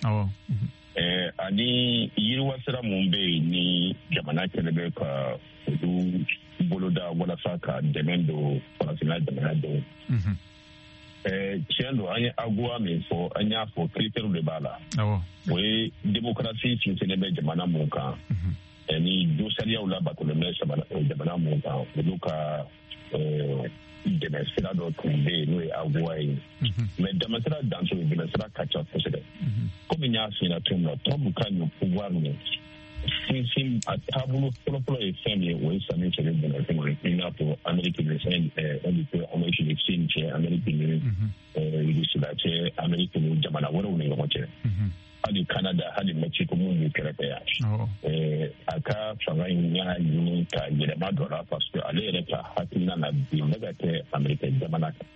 ani yiriwa sira mun bɛ yen ni jamana kɛlɛ bɛ ka olu boloda walasa ka dɛmɛ don farafina jamana dɔw. Tiɲɛ don an ye agowa min fɔ an y'a fɔ critère de b'a la o ye démocratie sinsinnen bɛ jamana mun kan ni dosariyaw labatolen bɛ jamana mun kan olu ka dɛmɛ sira dɔ tun bɛ yen n'o ye agowa ye mais dɛmɛ sira danso dɛmɛ sira ka ca kosɛbɛ komi n y'a f'i ɲɛna cogo min na Trump ka nin pouvoir nin sinsin a taabolo fɔlɔfɔlɔ ye fɛn min ye o ye sanni feere dɛmɛfɛnw ye i n'a fɔ Amérique ni Amérique ni Chine cɛ Amérique ni Rusila cɛ Amérique ni jamana wɛrɛw ni ɲɔgɔn cɛ hali Canada hali Mexique mun b'u kɛrɛfɛ yan a ka fanga in y'a ɲini ka yɛlɛma dɔ la parce que ale yɛrɛ ka hakilina na bi ne ka kɛ Amérique jamana kan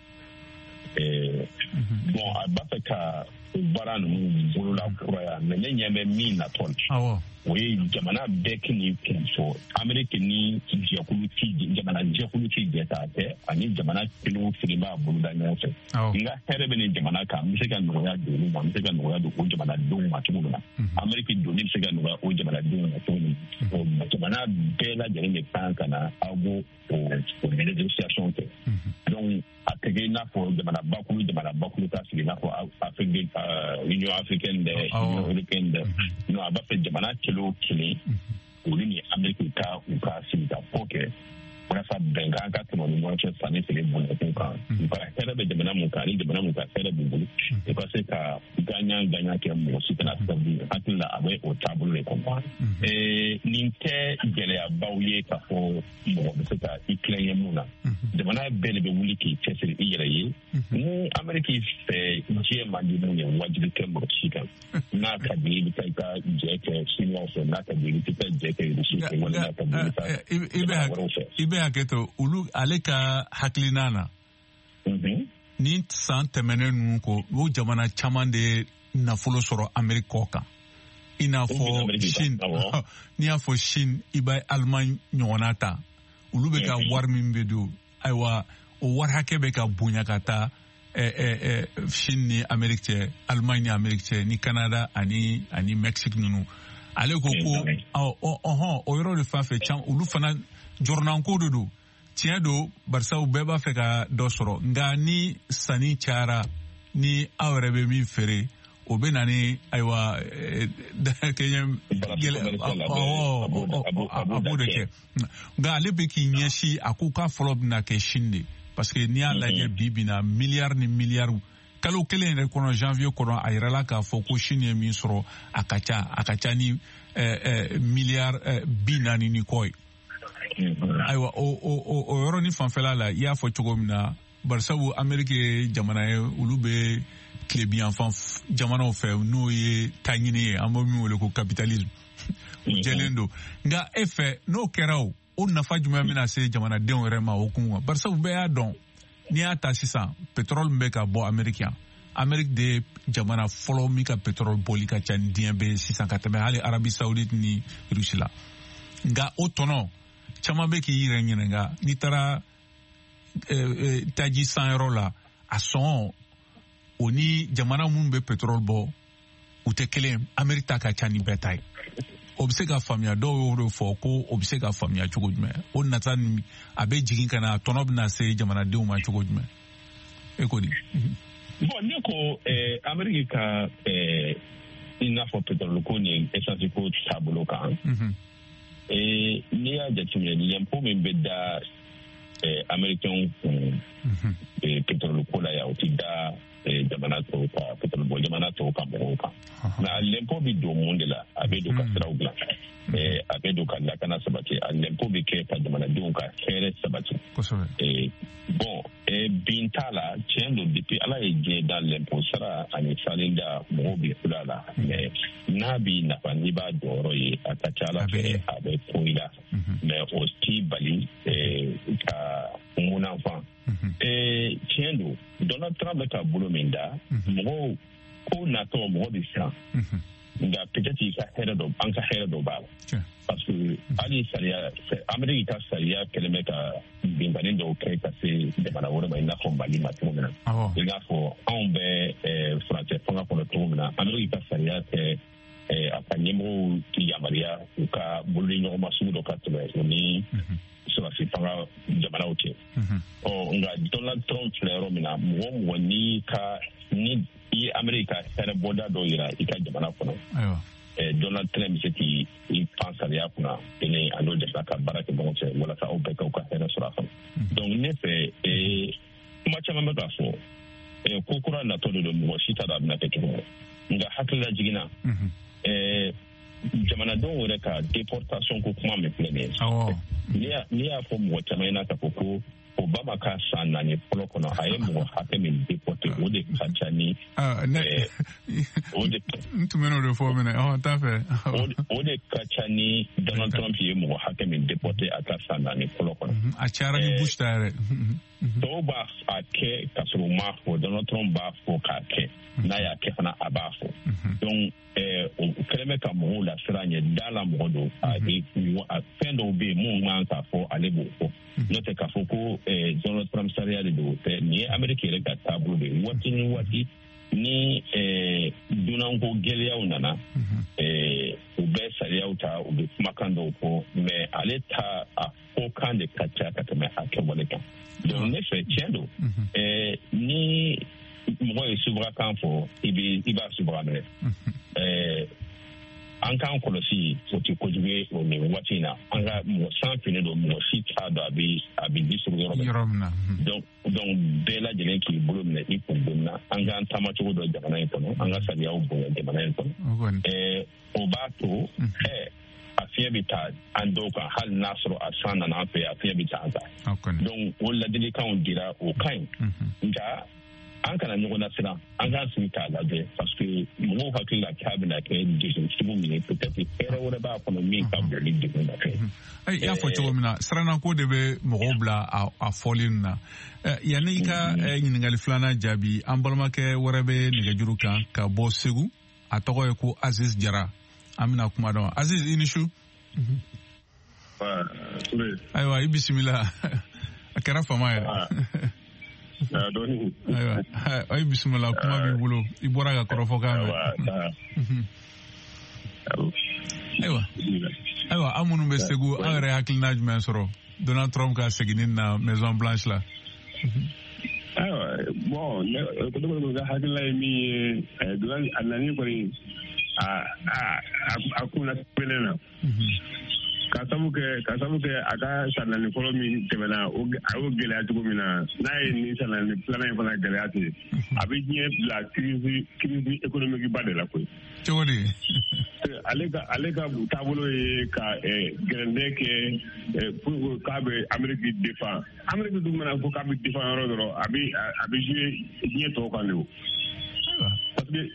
bon a b'a fɛ ka baara ninnu bolola kuraya mais ne ɲɛ bɛ min natɔ la o ye jamana bɛɛ kini kun fɔ Amérique ni jamana jɛkulu ci jɛ k'a kɛ ani jamana kelen fili b'a boloda ɲɔgɔn fɛ nka hɛrɛ bɛ nin jamana kan n bɛ se ka nɔgɔya don olu ma n bɛ se ka nɔgɔya don o jamanadenw ma cogo min na Amérique donni bɛ se ka nɔgɔya o jamanadenw ma cogo min na jamana bɛɛ lajɛlen de kan ka na aw b'o négociation kɛ donc a tɛ kɛ i n'a fɔ jamana bakuru ka sigi i n'a fɔ Union africaine dɛ Union européenne dɛ non a b'a fɛ jamana kelen olu ni Amérique ka u ka sigi ka fɔ kɛ walasa bɛnkan ka tɛmɛ ni ɲɔgɔn cɛ sanni feere bonyakunw kan ka hɛrɛ bɛ jamana mun kan ani jamana mun ka hɛrɛ b'u bolo i ka se ka gaɲa kɛ mɔgɔ si kana se ka bin hakili la a bɛ o taabolo de kɔnɔ nin tɛ gɛlɛyabaw ye k'a fɔ mɔgɔ bɛ se ka i tilen ye mun na jamana bɛɛ de bɛ wuli k'i cɛsiri i yɛrɛ ye ni Amérique fɛ diɲɛ man di mun ye wajibi tɛ mɔgɔ si kan n'a ka di i bɛ taa i ka jɛ kɛ siniwaw fɛ n'a ka di i bɛ taa jɛ kɛ Rusi fɛ wala n'a ka di i bɛ taa jamana wɛrɛw fɛ. bɛ hakɛ to olu ale ka hakilina na ni san tɛmɛnen ninnu ko o jamana caman de nafolo sɔrɔ Amérique kɔ kan i n'a fɔ Chine n'i y'a fɔ Chine i b'a Allemagne ɲɔgɔnna ta olu bɛ ka wari min bɛ don ayiwa o wari hakɛ bɛ ka bonya ka taa Chine ni Amérique cɛ Allemagne ni Amérique cɛ ni Canada ani Mexique ninnu ale ko o yɔrɔ de fan fɛ can olu fana jɔrɔnanko de don tiɲɛ don barisaw bɛɛ b'a fɛ ka dɔ sɔrɔ nka ni sanni cayara ni aw yɛrɛ bɛ min feere o bɛ na ni ayiwa a b'o de kɛ nka ale bɛ k'i ɲɛsin a ko k'a fɔlɔ bɛna kɛ Chine de parce que n'i y'a lajɛ bi na miliyari ni miliyari kalo kelen yɛrɛ kɔnɔ janvier kɔnɔ a yirala k'a fɔ ko Chine ye min sɔrɔ a ka ca ni miliyari 40 ni kɔ ye. Ayiwa o yɔrɔ ni fanfɛla la i y'a fɔ cogo min na barisabu Amérique ye jamana ye olu bɛ tilebiyanfan jamanaw fɛ n'o ye taɲini ye an bɛ min wele ko capitalisme jɛlen don nka e fɛ n'o kɛra o nafa jumɛn bɛna se jamanadenw yɛrɛ ma o kun wa barisabu bɛɛ y'a dɔn n'i y'a ta sisan pétrole min bɛ ka bɔ Amérique yan Amérique de ye jamana fɔlɔ min ka pétrole bɔli ka ca ni diɲɛ bɛɛ sisan ka tɛmɛ hali Arabie Saoudite ni Russie la nka o tɔnɔ caman bɛ k'i yɛrɛ ɲininka n'i taara taji sanyɔrɔ la a sɔngɔ o ni jamana minnu bɛ pétrole bɔ u tɛ kelen Amerika ka ca ni bɛɛ ta ye o bɛ se ka faamuya dɔw y'o fɔ ko o bɛ se ka faamuya cogo jumɛn o nata ni a bɛ jigin ka na tɔnɔ bɛ na se jamanadenw ma cogo jumɛn e ko di bon ne ko Amerika ka i n'a fɔ pétrole ko ni essence ko taabolo kan n'i y'a jateminɛ l'impôt min bɛ da Américains kun pétrole ko la ya o ti da jamana tɔw ka pétrole bɔ jamana tɔw ka mɔgɔw kan nka l'impôt bi don mun de la a bɛ don ka siraw dilan a bɛ don ka lakana sabati a l'impôt bi kɛ ka jamanadenw ka hɛrɛ sabati bon bin t'a la tiɲɛ don depuis ala ye diɲɛ da l'impôt sara ani salen da mɔgɔw bi kula la mais n'a bi nafa n'i b'a jɔyɔrɔ ye a ka ca ala fɛ a bɛ to i la mais o t'i bali ka munafan tiɲɛ don Donald Trump bɛ ka bolo min da mɔgɔw ko natɔ mɔgɔ bɛ siran nka peut-être i ka hɛrɛ dɔ an ka hɛrɛ dɔ b'a la parce que hali sariya Amerika ka sariya kɛlen bɛ ka binbani dɔw kɛ ka se jamana wɛrɛ ma i n'a fɔ Mali ma cogo min na i n'a fɔ anw bɛ furancɛ fanga kɔnɔ cogo min na Amerika ka sariya kɛ a ka ɲɛmɔgɔw yamaruya u ka bololi ɲɔgɔnma sugu dɔ ka tɛmɛ o ni sɔrɔsi fanga jamanaw cɛ nka Donald Trump filɛ yɔrɔ min na mɔgɔ mɔgɔ ni i ye Amerika hɛrɛ bɔda dɔ yira i ka jamana kɔnɔ Donald Trump bɛ se k'i pan sariya kunna kelen a n'o jamana ka baara kɛ ɲɔgɔn cɛ walasa aw bɛɛ k'aw ka hɛrɛ sɔrɔ a kɔnɔ donc ne fɛ kuma caman bɛ ka fɔ ko kura natɔ de don mɔgɔ si t'a dɔn a bɛna kɛ cogo min nka hakilila jiginna jamanadenw yɛrɛ ka déportation ko kuma min filɛ nin ye n'i y'a fɔ mɔgɔ caman ɲɛna k'a fɔ ko Obama ka san 4 fɔlɔ kɔnɔ a ye mɔgɔ hakɛ min déporté o de ka ca ni o de tumeno de fɔ minɛ t'a fɛ o de ka ca ni Donald Trump ye mɔgɔ hakɛ min déporté a ka san 4 fɔlɔ kɔnɔ a cayara ni Bush ta yɛrɛ dɔw b'a kɛ ka sɔrɔ u m'a fɔ Donald Trump b'a fɔ k'a kɛ n'a y'a kɛ fana a b'a fɔ donc o kɛlen bɛ ka mɔgɔw lasira ɲɛ da la mɔgɔ don a fɛn dɔw bɛ yen mun man k'a fɔ ale b'o fɔ n'o tɛ k'a fɔ ko Donald Trump sariya de don tɛ nin ye Amerika yɛrɛ ka taabolo de ye waati ni waati ni dunanko gɛlɛyaw nana u bɛ sariyaw ta u bɛ kumakan dɔw fɔ mais ale ta a fɔkan de ka ca ka tɛmɛ a kɛwale kan donc ne fɛ tiɲɛ don ni mɔgɔ ye subakan fɔ i b'a subaga minɛ an k'an kɔlɔsi o tɛ kojugu ye o nin waati in na an ka mɔgɔ san fini don mɔgɔ si t'a dɔn a bɛ di sugu yɔrɔ min na donc bɛɛ lajɛlen k'i bolo minɛ i kun don na an k'an taamacogo dɔ jamana in kɔnɔ an ka sariyaw bonya jamana in kɔnɔ o b'a to a fiɲɛ bɛ taa an dɔw kan hali n'a sɔrɔ a san nana an fɛ a fiɲɛ bɛ taa an kan donc o ladilikanw dira o ka ɲi nka an kana ɲɔgɔn lasiran an k'an sigi k'a lajɛ parce que mɔgɔw hakili la k'a bɛna kɛ degun sugu min ye peut-être hɛrɛ wɛrɛ b'a kɔnɔ min ka bon ni degun na kɛ i y'a fɔ cogo min na sirannako de bɛ mɔgɔw bila a fɔli ninnu na yanni i ka ɲininkali filanan jaabi an balimakɛ wɛrɛ bɛ nɛgɛjuru kan ka bɔ Segu a tɔgɔ ye ko Aziz Jara an bɛna kuma dɔn Aziz i ni su ayiwa i bisimila a kɛra fama yɛrɛ ayiwa ayi bisimila kuma b'i bolo i bɔra ka kɔrɔfɔkan mɛn ayiwa an minnu bɛ Segu an yɛrɛ hakilina jumɛn sɔrɔ Donald Trump ka seginni na Maison Blanche la ayiwa bon ne ka hakilina ye min ye a nani kɔni a kunna pele na ka sabu kɛ a ka sanani fɔlɔ min tɛmɛna a y'o gɛlɛya cogo min na n'a ye nin sanani filanan in fana gɛlɛya ten a bɛ diɲɛ bila crise économique ba de la koyi cogo di ale ka taabolo ye ka gɛrɛndɛ kɛ pour k'a bɛ Amérique défend Amérique dun mana fɔ k'a bɛ défend yɔrɔ dɔrɔn a bɛ jouer diɲɛ tɔw kan de o parce que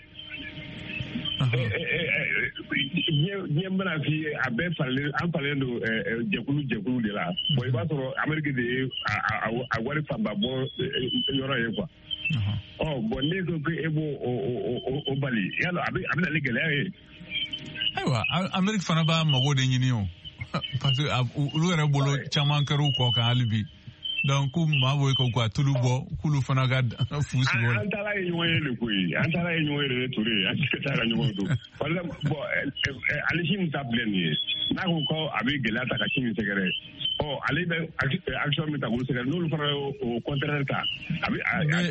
diɲɛ bɛna fi a bɛɛ an falen don jɛkulu de la bon i b'a sɔrɔ Amérique de ye a wari fanba bɔ yɔrɔ ye quoi bon ne ko ko e b'o o bali yala a bɛ na ni gɛlɛya ye ayiwa Amérique fana b'a mago de ɲini o parce que olu yɛrɛ bolo caman kɛra u kɔ kan hali bi donc ma wo ko kwa tulubo kulu fana ga fusi bo antala yenwe le koyi antala yenwe le touré asikata ga nyogo do wala bo alishim tableni na ko abi gelata ka chimi segere ale be action mi ta ko segere no fana o contraire ta abi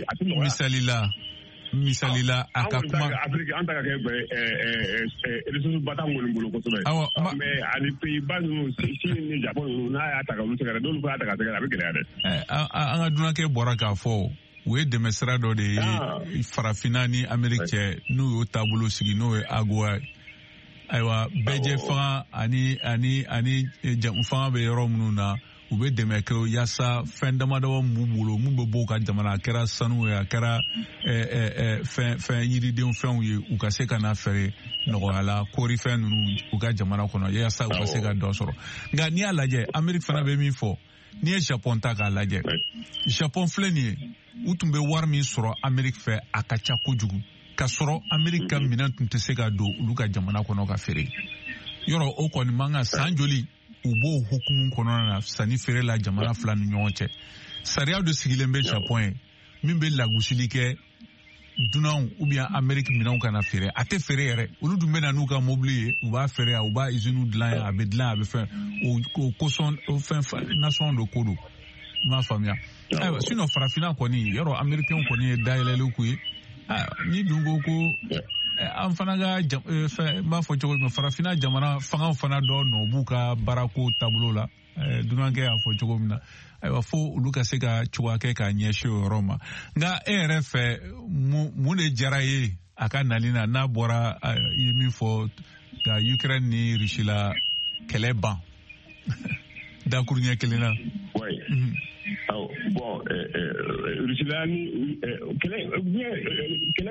misalila akakuma Afrique anta ka ke resources batangol ngolo ko sobe mais ali pays bazu si ni Japon na ya ta ka segere no ko ata ka segere abi gelade anga duna ke bora ka fo we demesra do de farafina ni Amerique no tabulo sigi no agwa aywa beje fa ani jam fa be romnu na ube demeke yasa fendama da mu bulo mu bebo ka jamana kera sanu ya kera fen yiri den fen ye u ka se kana fere no ala kori fen nu u ka jamana kono yasa u ka se ka do soro nga ni alaje America fana be mi fo ni Japan ta ka alaje Japan fleni utumbe war mi soro America fe akacha kojugu ka soro America minan tunte se ka do u ka jamana kono ka fere yoro o ko ni manga sanjoli ubo hukumu kono na sani fere la jamana fulani nyonche sariya do sigilembe Japan min be lagusili ke dunan ou bien Amerique minan kana fere ate fere yere ulu dumbe na nuka mobilier ou ba fere ou ba izinu dlan abedlan abe fe o koson o fin nation de kodo ma famia sinon farafina koni yoro Americain koni daile lu kuyi ni dungo ko an fana ga ba fo jogo me farafina jamana fanga fana do no buka barako tablo la dunange a fo jogo mina aywa fo uluka se ka chuwa ke ka nyesho Roma nga RF mu ne jaraye aka nalina na bora yimi fo ga Ukraine ni Russia keleba da kurnya kelena ouais bon Russia ni kele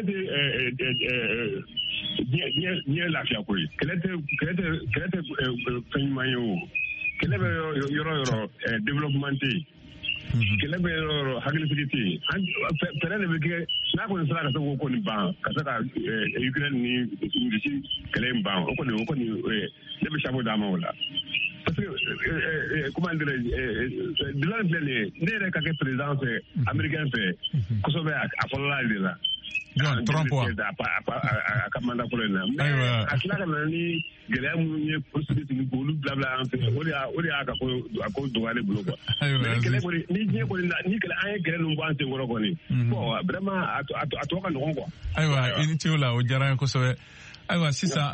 bien la fia koy kele fanymayo kele be yoro développementé kele be yoro hagilité pere be ke na ko sala ka ko ni ban ka saka Ukraine ni Russie kele ban ko ni le be chabo dama wala parce que comment dire de la pleine ne ka ke présidence américaine fait ko so be a fola la John Trump akamanda kolena mais akila kana ni gele amunye possibility ni bolu bla bla en fait ori aka ko do wale bulo quoi kele ko ni je ko ni kele ay gele no banse ngoro ko ni bon vraiment atoka no quoi aywa ini tiola o jara ko so aywa sisa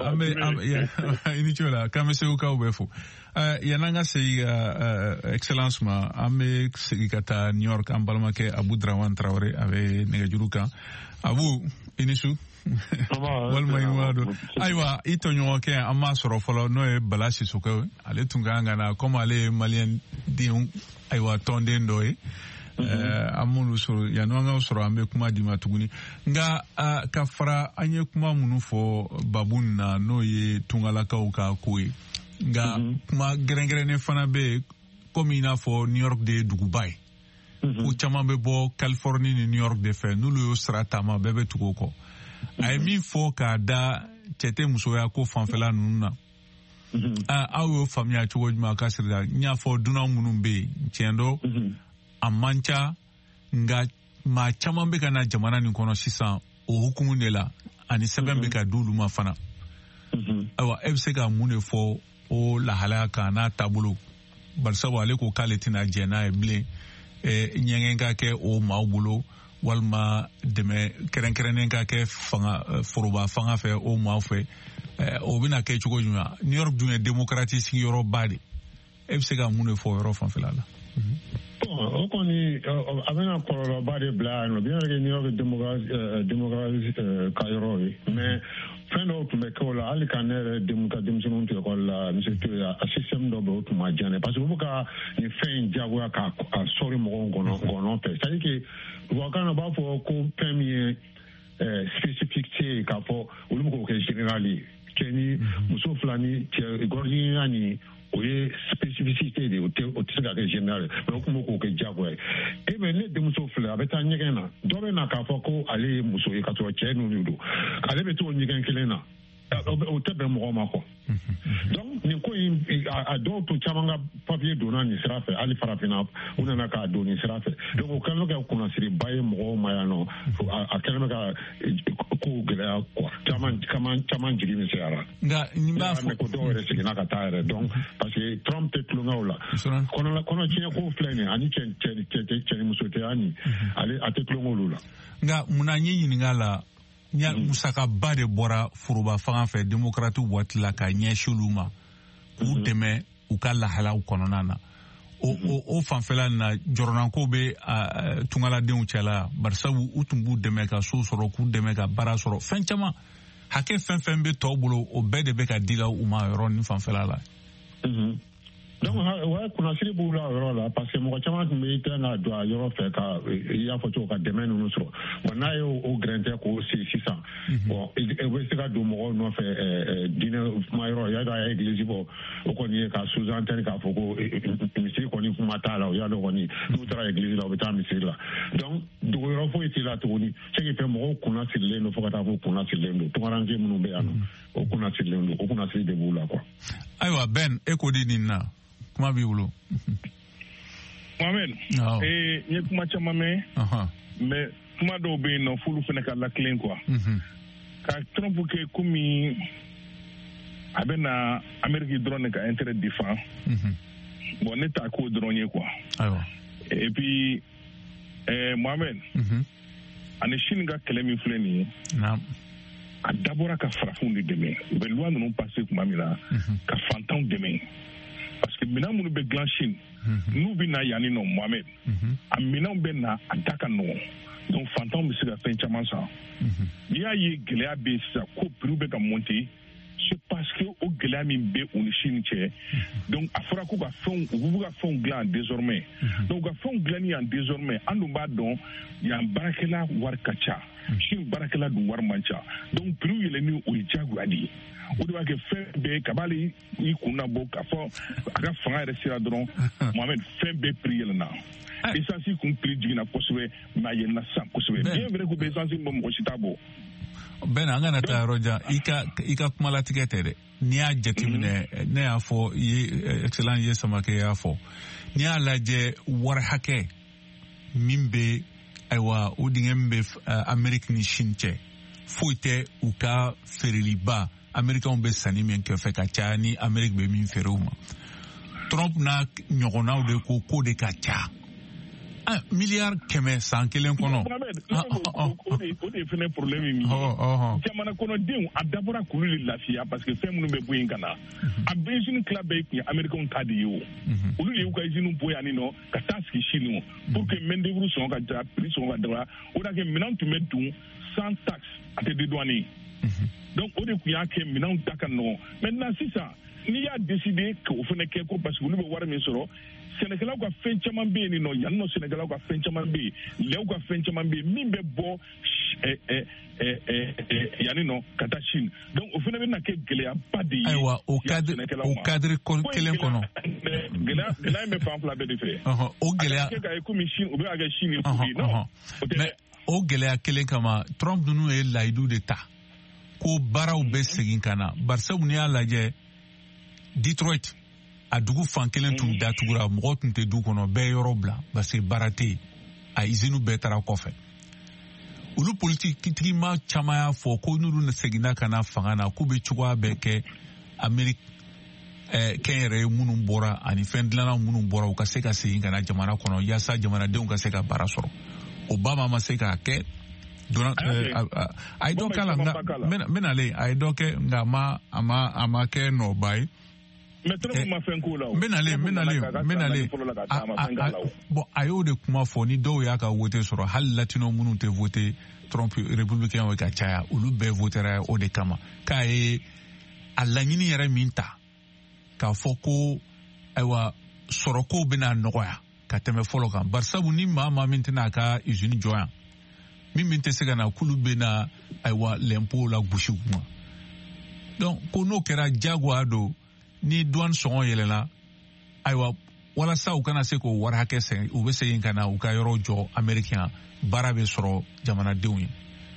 ini tiola kamese uka ubefu yananga sei excellence ma ame sigikata New York ambalma ke Abu Drawan Traore ave negajuruka abu inisu walma inwado aywa ito nyoke ama soro folo no e balasi suko ale tunganga na comme ale malien diun aywa tonde ndoy amunu soro yanwanga soro ambe kuma dima tuguni nga kafara anye kuma munu fo babun na no ye tungala ka uka koi nga kuma gerengere ne fana be comme ina fo New York de Dubai u caman bɛ bɔ Californie ni New York de fɛ n'olu y'o sira taama bɛɛ bɛ tugu o kɔ a ye min fɔ k'a da cɛ tɛ musoya ko fanfɛla ninnu na aw y'o faamuya cogo jumɛn ka sira n y'a fɔ dunan minnu bɛ yen tiɲɛ dɔ a man ca nka maa caman bɛ ka na jamana nin kɔnɔ sisan o hukumu de la ani sɛbɛn bɛ ka di olu ma fana ayiwa e bɛ se ka mun de fɔ o lahalaya kan n'a taabolo barisabu ale ko k'ale tɛna jɛ n'a ye bilen nyɛngɛn ka kɛ o maaw bolo walima dɛmɛ kɛrɛnkɛrɛnnen ka kɛ foroba fanga fɛ o maaw fɛ o bɛna kɛ cogo jumɛn New York dun ye démocratie sigiyɔrɔba de e bɛ se ka mun de fɔ o yɔrɔ fanfɛla la o kɔni a bɛna kɔlɔlɔba de bila yan nɔ bien que New York démocratie ka yɔrɔ ye mais fɛn dɔw tun bɛ kɛ o la hali ka ne yɛrɛ denmisɛnninw to ekɔli la monsieur Toye a système dɔ bɛ o tun ma diya ne parce que u bɛ ka nin fɛn in diyagoya k'a sɔri mɔgɔw gɔnɔ fɛ c'est à dire que tubabukan na u b'a fɔ ko fɛn min ye spécificité ye k'a fɔ olu bɛ k'o kɛ général ye cɛ ni muso fila ni cɛ gɔridiɲɛya ni o ye spécificité de o tɛ se ka kɛ général mais o tun bɛ k'o kɛ diyagoya ye e bɛ ne denmuso filɛ a bɛ taa ɲɛgɛn na dɔ bɛ na k'a fɔ ko ale ye muso ye ka sɔrɔ cɛ ninnu don ale bɛ t'o ɲɛgɛn kelen na o tɛ bɛn mɔgɔ ma quoi. Donc nin ko in a dɔw to caman ka papier donna nin sira fɛ hali farafinna u nana k'a don nin sira fɛ donc o kɛlen bɛ ka kunnasiriba ye mɔgɔw ma yan nɔ a kɛlen bɛ ka kow gɛlɛya quoi caman jigi misɛnyara nka n b'a fɔ ko dɔw yɛrɛ seginna ka taa yɛrɛ donc parce que Trump tɛ tulonkɛw la kɔnɔtiɲɛ ko filɛ nin ani cɛ ni muso tɛ ani ale a tɛ tulonkɛ olu la nka munna n ye ɲininka la musakaba de bɔra foroba fanga fɛ démocrates waati la ka ɲɛsin olu ma k'u dɛmɛ u ka lahalaw kɔnɔna na o fanfɛla na jɔrɔnanko bɛ tungaladenw cɛla barisabu u tun b'u dɛmɛ ka so sɔrɔ k'u dɛmɛ ka baara sɔrɔ fɛn caman hakɛ fɛn bɛ tɔw bolo o bɛɛ de bɛ ka dila u ma yɔrɔ nin fanfɛla la. Donc o ye kunnasiri b'u la o yɔrɔ la parce que mɔgɔ caman tun bɛ tɛn ka don a yɔrɔ fɛ ka i y'a fɔ cogo ka dɛmɛ ninnu sɔrɔ bon n'a ye o gɛrɛntɛ k'o sigi sisan bon i bɛ se ka don mɔgɔw nɔfɛ diinɛ kuma yɔrɔ y'a dɔn a ye église bɔ o kɔni ye ka sous-entendre k'a fɔ ko misiri kɔni kuma t'a la o y'a dɔn kɔni n'u taara église la u bɛ taa misiri la donc dogo yɔrɔ foyi t'i la tuguni ce qui fait mɔgɔw kunna sirilen don fo ka taa fɔ kunna sirilen don tungaranke minnu bɛ yan nɔ o kunna sirilen don o kunnasiri de b'u la quoi. Ayiwa Ben e ko di nin na. Kuma b'i bolo. Mohamed, n ye kuma caman mɛn mais kuma dɔw bɛ yen nɔ f'olu fana ka lakilen quoi. Ka Trump kɛ komi a bɛ na Amérique dɔrɔn de ka intérêt défend. Bon ne t'a k'o dɔrɔn ye quoi. Et puis Mohamed, ani Chine ka kɛlɛ min filɛ nin ye. A dabɔra ka farafinw de dɛmɛ. U bɛ loi ninnu passer tuma min na ka fantanw dɛmɛ. Parce que minɛn minnu bɛ dilan Chine n'u bɛ na yanni nɔ Mohamed a minɛnw bɛ na a da ka nɔgɔn donc fantanw bɛ se ka fɛn caman san n'i y'a ye gɛlɛya bɛ yen sisan ko prix bɛ ka monter c'est parce que o gɛlɛya min bɛ u ni Chine cɛ donc a fɔra ko ka fɛnw u b'u ka fɛnw dilan désormais donc u ka fɛnw dilanni yan désormais an dun b'a dɔn yan baarakɛla wari ka ca Chine baarakɛla dun wari man ca donc prix yɛlɛnni o ye diyagoya de ye o de b'a kɛ fɛn bɛɛ kabali i kunna bɔ k'a fɔ a ka fanga yɛrɛ sera dɔrɔn Mohamed fɛn bɛɛ prix yɛlɛnna essence kun prix jiginna kosɛbɛ mais a yɛlɛnna sisan kosɛbɛ bien vrai ko bɛ essence bɔ mɔgɔ si t'a bɔ. Ben an kana taa yɔrɔ jan i ka kumalatigɛ tɛ dɛ n'i y'a jateminɛ ne y'a fɔ excellent ye Samakɛ y'a fɔ n'i y'a lajɛ wari hakɛ min bɛ ayiwa o dingɛ min bɛ Amérique ni Chine cɛ foyi tɛ u ka feereliba Américains bɛ sanni min kɛ fɛ ka caya ni Amérique bɛ min feere u ma Trump n'a ɲɔgɔnnaw de ko de ka ca miliyari 100 san kelen kɔnɔ. o de ye fɛnɛ problème min ye jamana kɔnɔdenw a dabɔra k'olu de lafiya parce que fɛn minnu bɛ bɔ yen ka na a bɛ usine tila bɛɛ kun ye Américains ta de ye o olu de y'u ka usine bɔ yan nɔ ka taa sigi Chine pour que main d'œuvre sɔngɔ ka ja prix sɔngɔ ka dɔgɔya o de y'a kɛ minɛn tun bɛ dun sans taxe a tɛ dédouané donc o de tun y'a kɛ minɛnw da ka nɔgɔn maintenant sisan n'i y'a décidé k'o fana kɛ ko parce que olu bɛ wari min sɔrɔ Sénégalais ka fɛn caman bɛ yen nɔ yan nɔ Sénégalais ka fɛn caman bɛ yen lɛw ka fɛn caman bɛ yen min bɛ bɔ yanni nɔ ka taa Chine donc o fana bɛ na kɛ gɛlɛyaba de ye. Ayiwa o cadre kelen kɔnɔ. Gɛlɛya in bɛ fan fila bɛɛ de fɛ. O gɛlɛya. A ka kɛ ka ye komi Chine o bɛ ka kɛ Chine ye kudi non o tɛ. Mais o gɛlɛya kelen kama Trump ninnu ye layidu de ta ko baaraw bɛ segin ka na barisabu n'i y'a lajɛ Detroit. A dugu fan kelen tun datugura mɔgɔ tun tɛ du kɔnɔ bɛɛ yɔrɔ bila parce que baara tɛ yen a usine bɛɛ taara kɔfɛ olu politiki ma caman y'a fɔ ko n'olu seginna ka na fanga na k'u bɛ cogoya bɛɛ kɛ Amérique kɛnyɛrɛye minnu bɔra ani fɛn dilanna minnu bɔra u ka se ka segin ka na jamana kɔnɔ yaasa jamanadenw ka se ka baara sɔrɔ Obama ma se k'a kɛ a ye dɔ k'a la nka n bɛnalen a ye dɔ kɛ nka a ma kɛ nɔba ye. Mais Trump ma fɛn k'o la o. N bɛnalen bon a y'o de kuma fɔ ni dɔw y'a ka vote sɔrɔ hali latino minnu tɛ vote Trump républicain o ka caya olu bɛɛ votera o de kama k'a ye a laɲini yɛrɛ min ta k'a fɔ ko ayiwa sɔrɔkow bɛna nɔgɔya ka tɛmɛ fɔlɔ kan barisabu ni maa min tɛna a ka usine jɔ yan min tɛ se ka na k'olu bɛna ayiwa l'impôt la gosi u ma donc ko n'o kɛra jagoya don ni douane sɔngɔ yɛlɛla ayiwa walasa u kana se k'o wari hakɛ sɛgɛn u bɛ segin ka na u ka yɔrɔ jɔ Américain baara bɛ sɔrɔ jamanadenw ye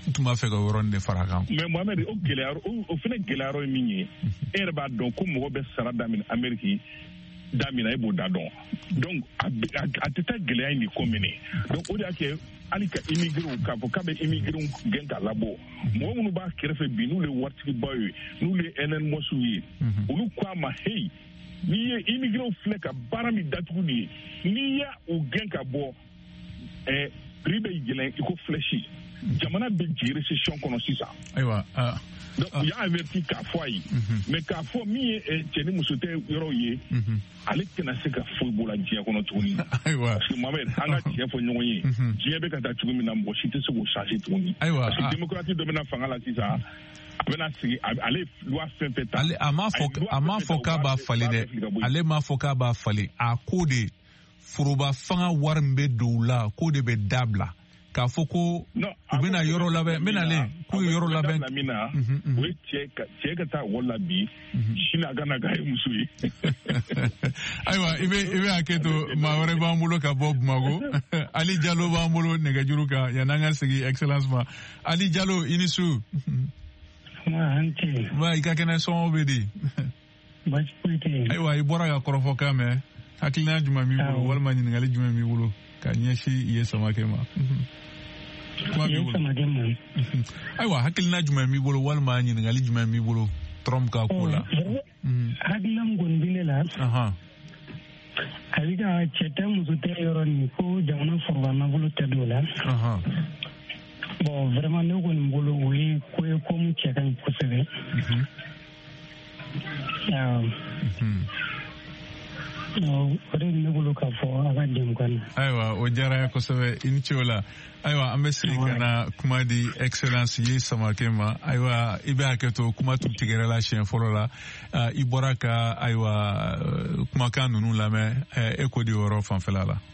tuma fɛ ka yɔrɔ de fara kan mais Mohamed o gɛlɛyaro o fɛnɛ gɛlɛyaro ye min ye e yɛrɛ b'a dɔn ko mɔgɔ bɛ sara daminɛ Amérique damina e b'o da dɔn donc a tɛ taa gɛlɛya in de ko minɛ donc o de y'a kɛ hali ka immigré k'a fɔ k'a bɛ immigré gɛn ka labɔ mɔgɔ minnu b'a kɛrɛfɛ bi n'u ye waritigibaw ye n'u ye NNMOS ye olu ko a ma hey n'i ye immigré filɛ ka baara min datugu de ye n'i y'a o gɛn ka bɔ prix bɛ yɛlɛn i ko flèche jamana bɛ jigin récession kɔnɔ sisan ayiwa donc u y'a averti k'a fɔ a ye mais k'a fɔ min ye cɛ ni muso tɛ yɔrɔ ye ale tɛna se ka foyi bɔ la diɲɛ kɔnɔ tuguni parce que Mohamed an ka tiɲɛ fɔ ɲɔgɔn ye diɲɛ bɛ ka taa cogo min na mɔgɔ si tɛ se k'o changer tuguni parce que démocratie dɔ bɛna fanga la sisan a bɛna sigi ale loi fɛn fɛn ta a m'a fɔ k'a b'a falen dɛ ale m'a fɔ k'a b'a falen a ko de foroba fanga wari min bɛ don u la k'o de bɛ dabila k'a fɔ ko u bɛna yɔrɔ labɛn n bɛnalen k'u ye yɔrɔ labɛn min na o ye cɛ ka taa wari la bi sini a kana k'a ye muso ye ayiwa i bɛ hakɛ to maa wɛrɛ b'an bolo ka bɔ Bamako Ali Jalo b'an bolo nɛgɛjuru kan yan'an ka segin excellence ma Ali Jalo i ni su i ka kɛnɛ sɔngɔ bɛ di ayiwa i bɔra ka kɔrɔfɔkan mɛn hakilina jumɛn b'i bolo walima ɲininkali jumɛn b'i bolo ka ɲɛsin i ye Samakɛ ma ayiwa hakilina jumɛn b'i bolo walima ɲininkali jumɛn b'i bolo Trump ka ko la hakilina min kɔni bɛ ne la a bɛ ka cɛ tɛ muso tɛ yɔrɔ nin ko jamana foroba nafolo tɛ don la bon vraiment ne kɔni bolo o ye ko ye ko min cɛ ka ɲi kosɛbɛ o de ne bolo k'a fɔ a ka denmukan na ayiwa o diyara ye kosɛbɛ i ni ce o la ayiwa an bɛ segin ka na kuma di excellence ye Samakɛ ma ayiwa i bɛ hakɛ to kuma tun tigɛra la siɲɛ fɔlɔ la i bɔra ka ayiwa kumakan ninnu lamɛn e ko di yɔrɔ fanfɛla la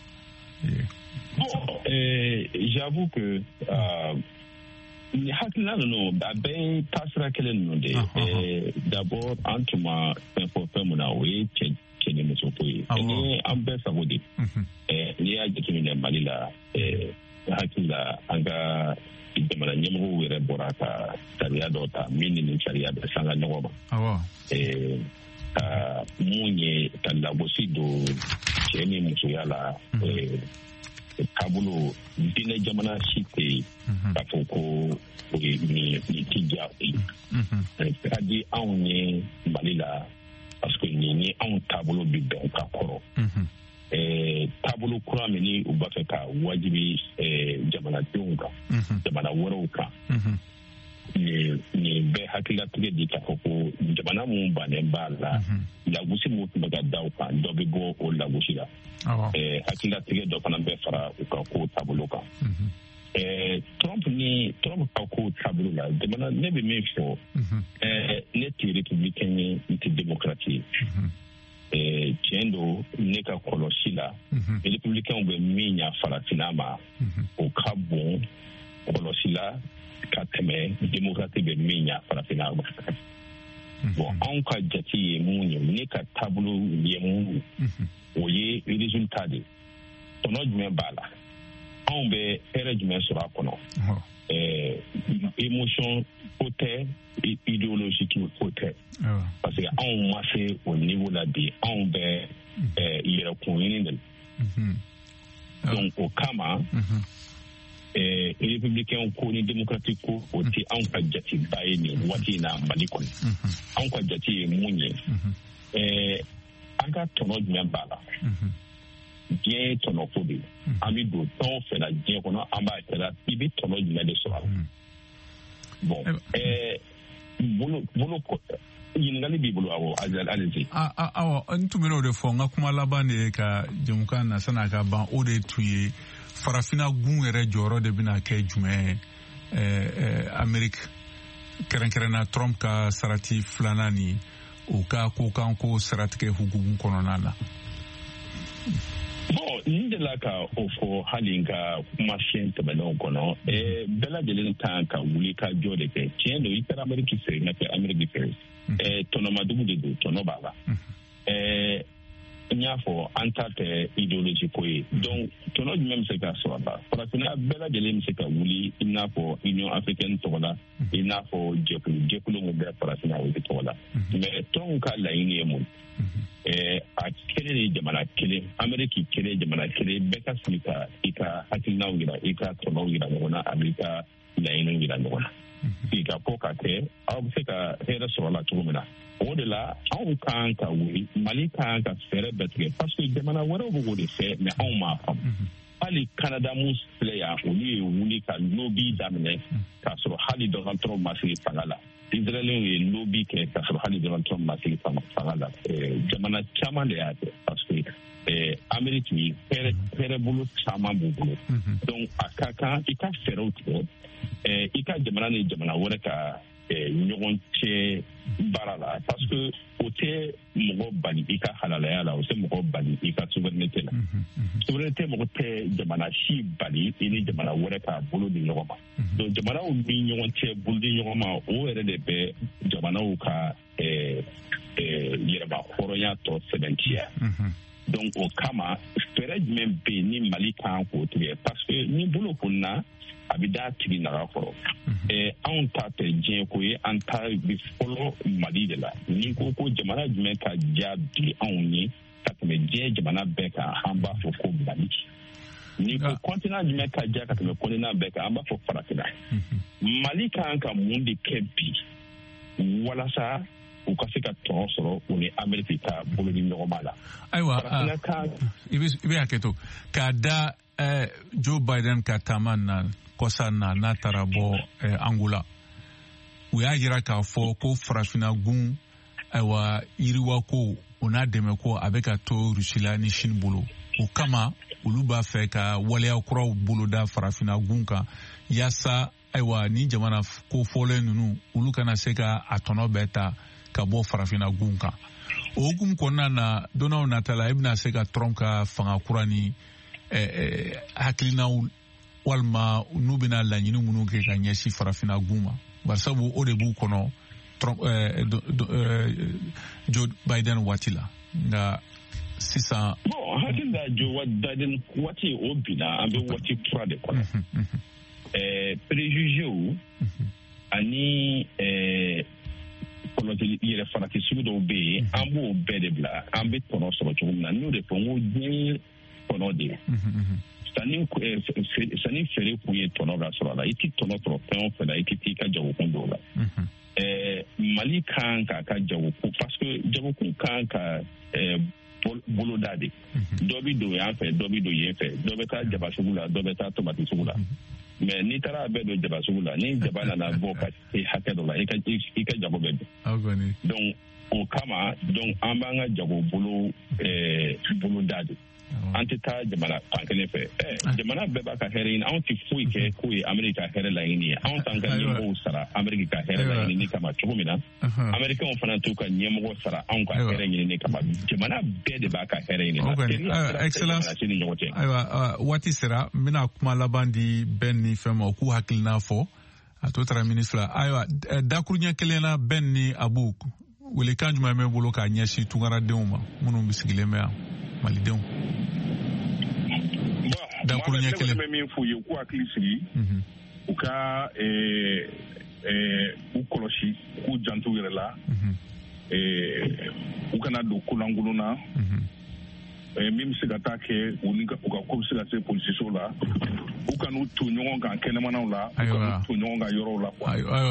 j'avoue que hakilina ninnu a bɛɛ taasira kelen ninnu de d'abord an tun ma fɛn fɔ fɛn mun na o ye cɛ ni muso ko ye ni an bɛɛ sago de n'i y'a jateminɛ Mali la hakili la an ka jamana ɲɛmɔgɔw yɛrɛ bɔra ka sariya dɔ ta min ni sariya bɛ sanga ɲɔgɔn ma ka mun ye ka lagosi don cɛ ni musoya la taabolo diinɛ jamana si tɛ yen k'a fɔ ko nin ti diya o ye ka di anw ye Mali la parce que nin ni anw taabolo bi bɛn ka kɔrɔ taabolo kura min ni u b'a fɛ ka wajibi jamanadenw kan jamana wɛrɛw kan nin bɛɛ hakililatigɛ di k'a fɔ ko jamana mun bannen b'a la lagosi min tun bɛ ka da u kan dɔ bɛ bɔ o lagosi la hakililatigɛ dɔ fana bɛ fara u ka ko taabolo kan Trump ka ko taabolo la jamana ne bɛ min fɔ ne tɛ républicain ye n tɛ démocrate ye tiɲɛ don ne ka kɔlɔsi la républicain bɛ min ɲa farafinna ma o ka bon kɔlɔsi la ka tɛmɛ démocrate bɛ min ɲa farafinna ma bon anw ka jate ye mun ye ne ka taabolo ye mun o ye résultat de tɔnɔ jumɛn b'a la anw bɛ hɛrɛ jumɛn sɔrɔ a kɔnɔ émotion ko tɛ idéologique ko tɛ parce que anw ma se o niveau la bi anw bɛ yɛrɛkun ɲini de la donc o kama républicain ko ni démocratique ko o tɛ anw ka jateba ye nin waati in na Mali kɔnɔ anw ka jate ye mun ye an ka tɔnɔ jumɛn b'a la diɲɛ ye tɔnɔko de an bɛ don fɛn o fɛn na diɲɛ kɔnɔ an b'a kɛra i bɛ tɔnɔ jumɛn de sɔrɔ a la bon bolo ɲininkali b'i bolo awɔ allez-y awɔ n tun bɛ n'o de fɔ n ka kuma laban de ye ka jɛmukan na san'a ka ban o de tun ye farafinna gun yɛrɛ jɔyɔrɔ de bɛna kɛ jumɛn Amérique kɛrɛnkɛrɛnna Trump ka sarati filanan ni o ka ko kan ko saratigɛ hukumu kɔnɔna na bon n delila ka o fɔ hali n ka kuma fiɲɛ tɛmɛnenw kɔnɔ bɛɛ lajɛlen kan ka wuli ka jɔ de kɛ tiɲɛ don i taara Amérique fɛ i ma kɛ Amérique fɛ tɔnɔmadugu de don tɔnɔ b'a la nya fo antate idéologie ko yi donc tono même c'est ka so ba para kuna bela de lem c'est ka wuli ina fo Union africaine tola ina fo jekulu mo be para kuna wuli tola mais ton ka la ini mo a kele jamana kele America kele jamana kele beka sika ika hakilna ngira ika tono ngira ngona America la ini ngira ngona ika poka te aw se ka hera so la tumina o de la aw kan ka wuli Mali kan ka fere betre parce que jamana wara bo de fe mais aw ma fam ali Canada mus player oli wuli ka lobby damne ka so hali Donald Trump masiri pangala Israeli we lobby ke ka so hali Donald Trump masiri pangala jamana chama de ate parce que America ni fere bulu chama bulu donc akaka ika fere auto ika jamana ni jamana wara ka ɲɔgɔn cɛ baara la parce que o tɛ mɔgɔ bali i ka halalaya la o tɛ mɔgɔ bali i ka souveraineté la souveraineté mɔgɔ tɛ jamana si bali i ni jamana wɛrɛ ka bolo di ɲɔgɔn ma donc jamanaw ni ɲɔgɔn cɛ bolo di ɲɔgɔn ma o yɛrɛ de bɛ jamanaw ka yɛrɛma hɔrɔnya tɔ sɛbɛntiya donc o kama fɛɛrɛ jumɛn bɛ yen ni Mali kan k'o tigɛ parce que ni bolo kunna a bɛ da tigi naga kɔrɔ anw ta tɛ diɲɛ ko ye an ta bɛ fɔlɔ Mali de la ni ko jamana jumɛn ka diya bi anw ye ka tɛmɛ diɲɛ jamana bɛɛ kan an b'a fɔ ko Mali ni ko continent jumɛn ka diya ka tɛmɛ continent bɛɛ kan an b'a fɔ farafinna Mali kan ka mun de kɛ bi walasa u ka se ka tɔn sɔrɔ u ni Amerika ka bolo di ɲɔgɔn la ayiwa i bɛ hakɛ to k'a da Joe Biden ka taama na kɔsa na n'a taara bɔ Angola u y'a jira k'a fɔ ko farafinna gun ayiwa yiriwa ko o n'a dɛmɛ ko a bɛ ka to Rusi la ni Chine bolo o kama olu b'a fɛ ka waleya kuraw boloda farafinna gun kan yaasa ayiwa ni jamana ko fɔlen ninnu olu kana se ka a tɔnɔ bɛɛ ta ka bɔ farafinna gun kan o hukumu kɔnɔna na donaw natala i bɛna se ka Trump ka fanga kura ni hakilinaw walima n'u bɛna laɲini minnu kɛ ka ɲɛsin farafinna gun ma barisabu o de b'u kɔnɔ Joe Biden waati la nka sisan hakili la Joe Biden waati o binna an bɛ waati kura de kɔnɔ préjugés ani kɔlɔsili yɛrɛ farati sugu dɔw bɛ yen an b'o bɛɛ de bila an bɛ tɔnɔ sɔrɔ cogo min na n'o de fɔ n ko diɲɛ tɔnɔ de sanni feere kun ye tɔnɔ ka sɔrɔ a la i tɛ tɔnɔ sɔrɔ fɛn o fɛn la i tɛ t'i ka jagokun dɔw la Mali kan k'a ka jagokun parce que jagokun kan ka boloda de dɔ bɛ don yan fɛ dɔ bɛ don yen fɛ dɔ bɛ taa jaba sugu la dɔ bɛ taa tomati sugu la mais n'i taara bɛɛ don jaba sugu la ni jaba nana bɔ ka se hakɛ dɔ la i ka jago bɛ don donc o kama donc an b'an ka jago boloda de an tɛ taa jamana fan kelen fɛ jamana bɛɛ b'a ka hɛrɛ ɲini anw tɛ foyi kɛ k'o ye Amerika ka hɛrɛ laɲini ye anw t'an ka ɲɛmɔgɔw sara Amerika ka hɛrɛ laɲini kama cogo min na Amerikɛnw fana t'u ka ɲɛmɔgɔ sara anw ka hɛrɛ ɲini kama jamana bɛɛ de b'a ka hɛrɛ ɲini excellence ayiwa waati sera n bɛna kuma laban di Ben ni fɛn ma o k'u hakilina fɔ a to taara ministre la ayiwa dakuruɲɛ kelen na Ben ni Abu welekan jumɛn bɛ bolo k'a ɲɛsin tungaradenw ma minnu bɛ sigilen bɛ yan Malidenw dakuruɲɛ kelen bɛ min f'u ye u k'u hakili sigi u ka u kɔlɔsi k'u jantu yɛrɛ la u kana don kolankolon na min bɛ se ka taa kɛ u ka ko bɛ se ka se polisiso la u kan'u to ɲɔgɔn kan kɛnɛmanaw la u kan'u to ɲɔgɔn kan yɔrɔw la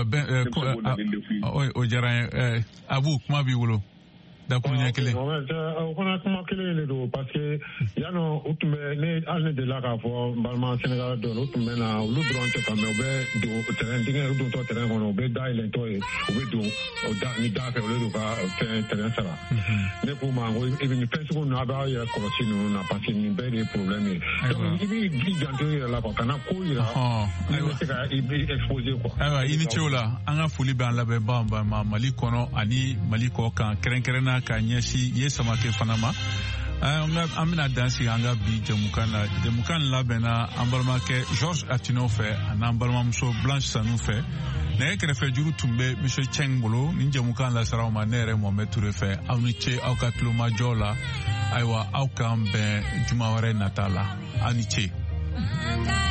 o diyara n ye Abu kuma b'i bolo dakuruɲɛ kelen o fana kuma kelen de don parce que yanɔ u tun bɛ ne hali ne delila k'a fɔ n balima Sénégal dɔn u tun bɛ na olu dɔrɔn tɛ kan mɛ u bɛ don terrain dingɛ u dontɔ terrain kɔnɔ u bɛ da yɛlɛntɔ ye u bɛ don ni da fɛ olu de ka fɛn terrain sara ne k'u ma ko nin fɛn sugu ninnu a b'a yɛrɛ kɔlɔsi ninnu na parce que nin bɛɛ de ye problème ye donc i b'i janto i yɛrɛ la quoi kana ko yira i bɛ se ka i b'i exposer quoi ayiwa i ni ce o la an ka foli bɛ an lamɛnbagaw ma Mali kɔnɔ ani Mali kɔ kan kɛrɛnkɛrɛnna ka ɲɛsin ye Samake fana ma an bɛna dan sigi an ka bi jɛmukan na jɛmukan labɛnna an balimakɛ Georges Atino fɛ ani an balimamuso Blanche Sanu fɛ nɛgɛ kɛrɛfɛ juru tun bɛ Monsieur Cheng bolo ni jɛmukan lasaraw ma ne yɛrɛ Mohamed Touré fɛ aw ni ce aw ka tulomajɔ la ayiwa aw k'an bɛn juma wɛrɛ nata la aw ni ce.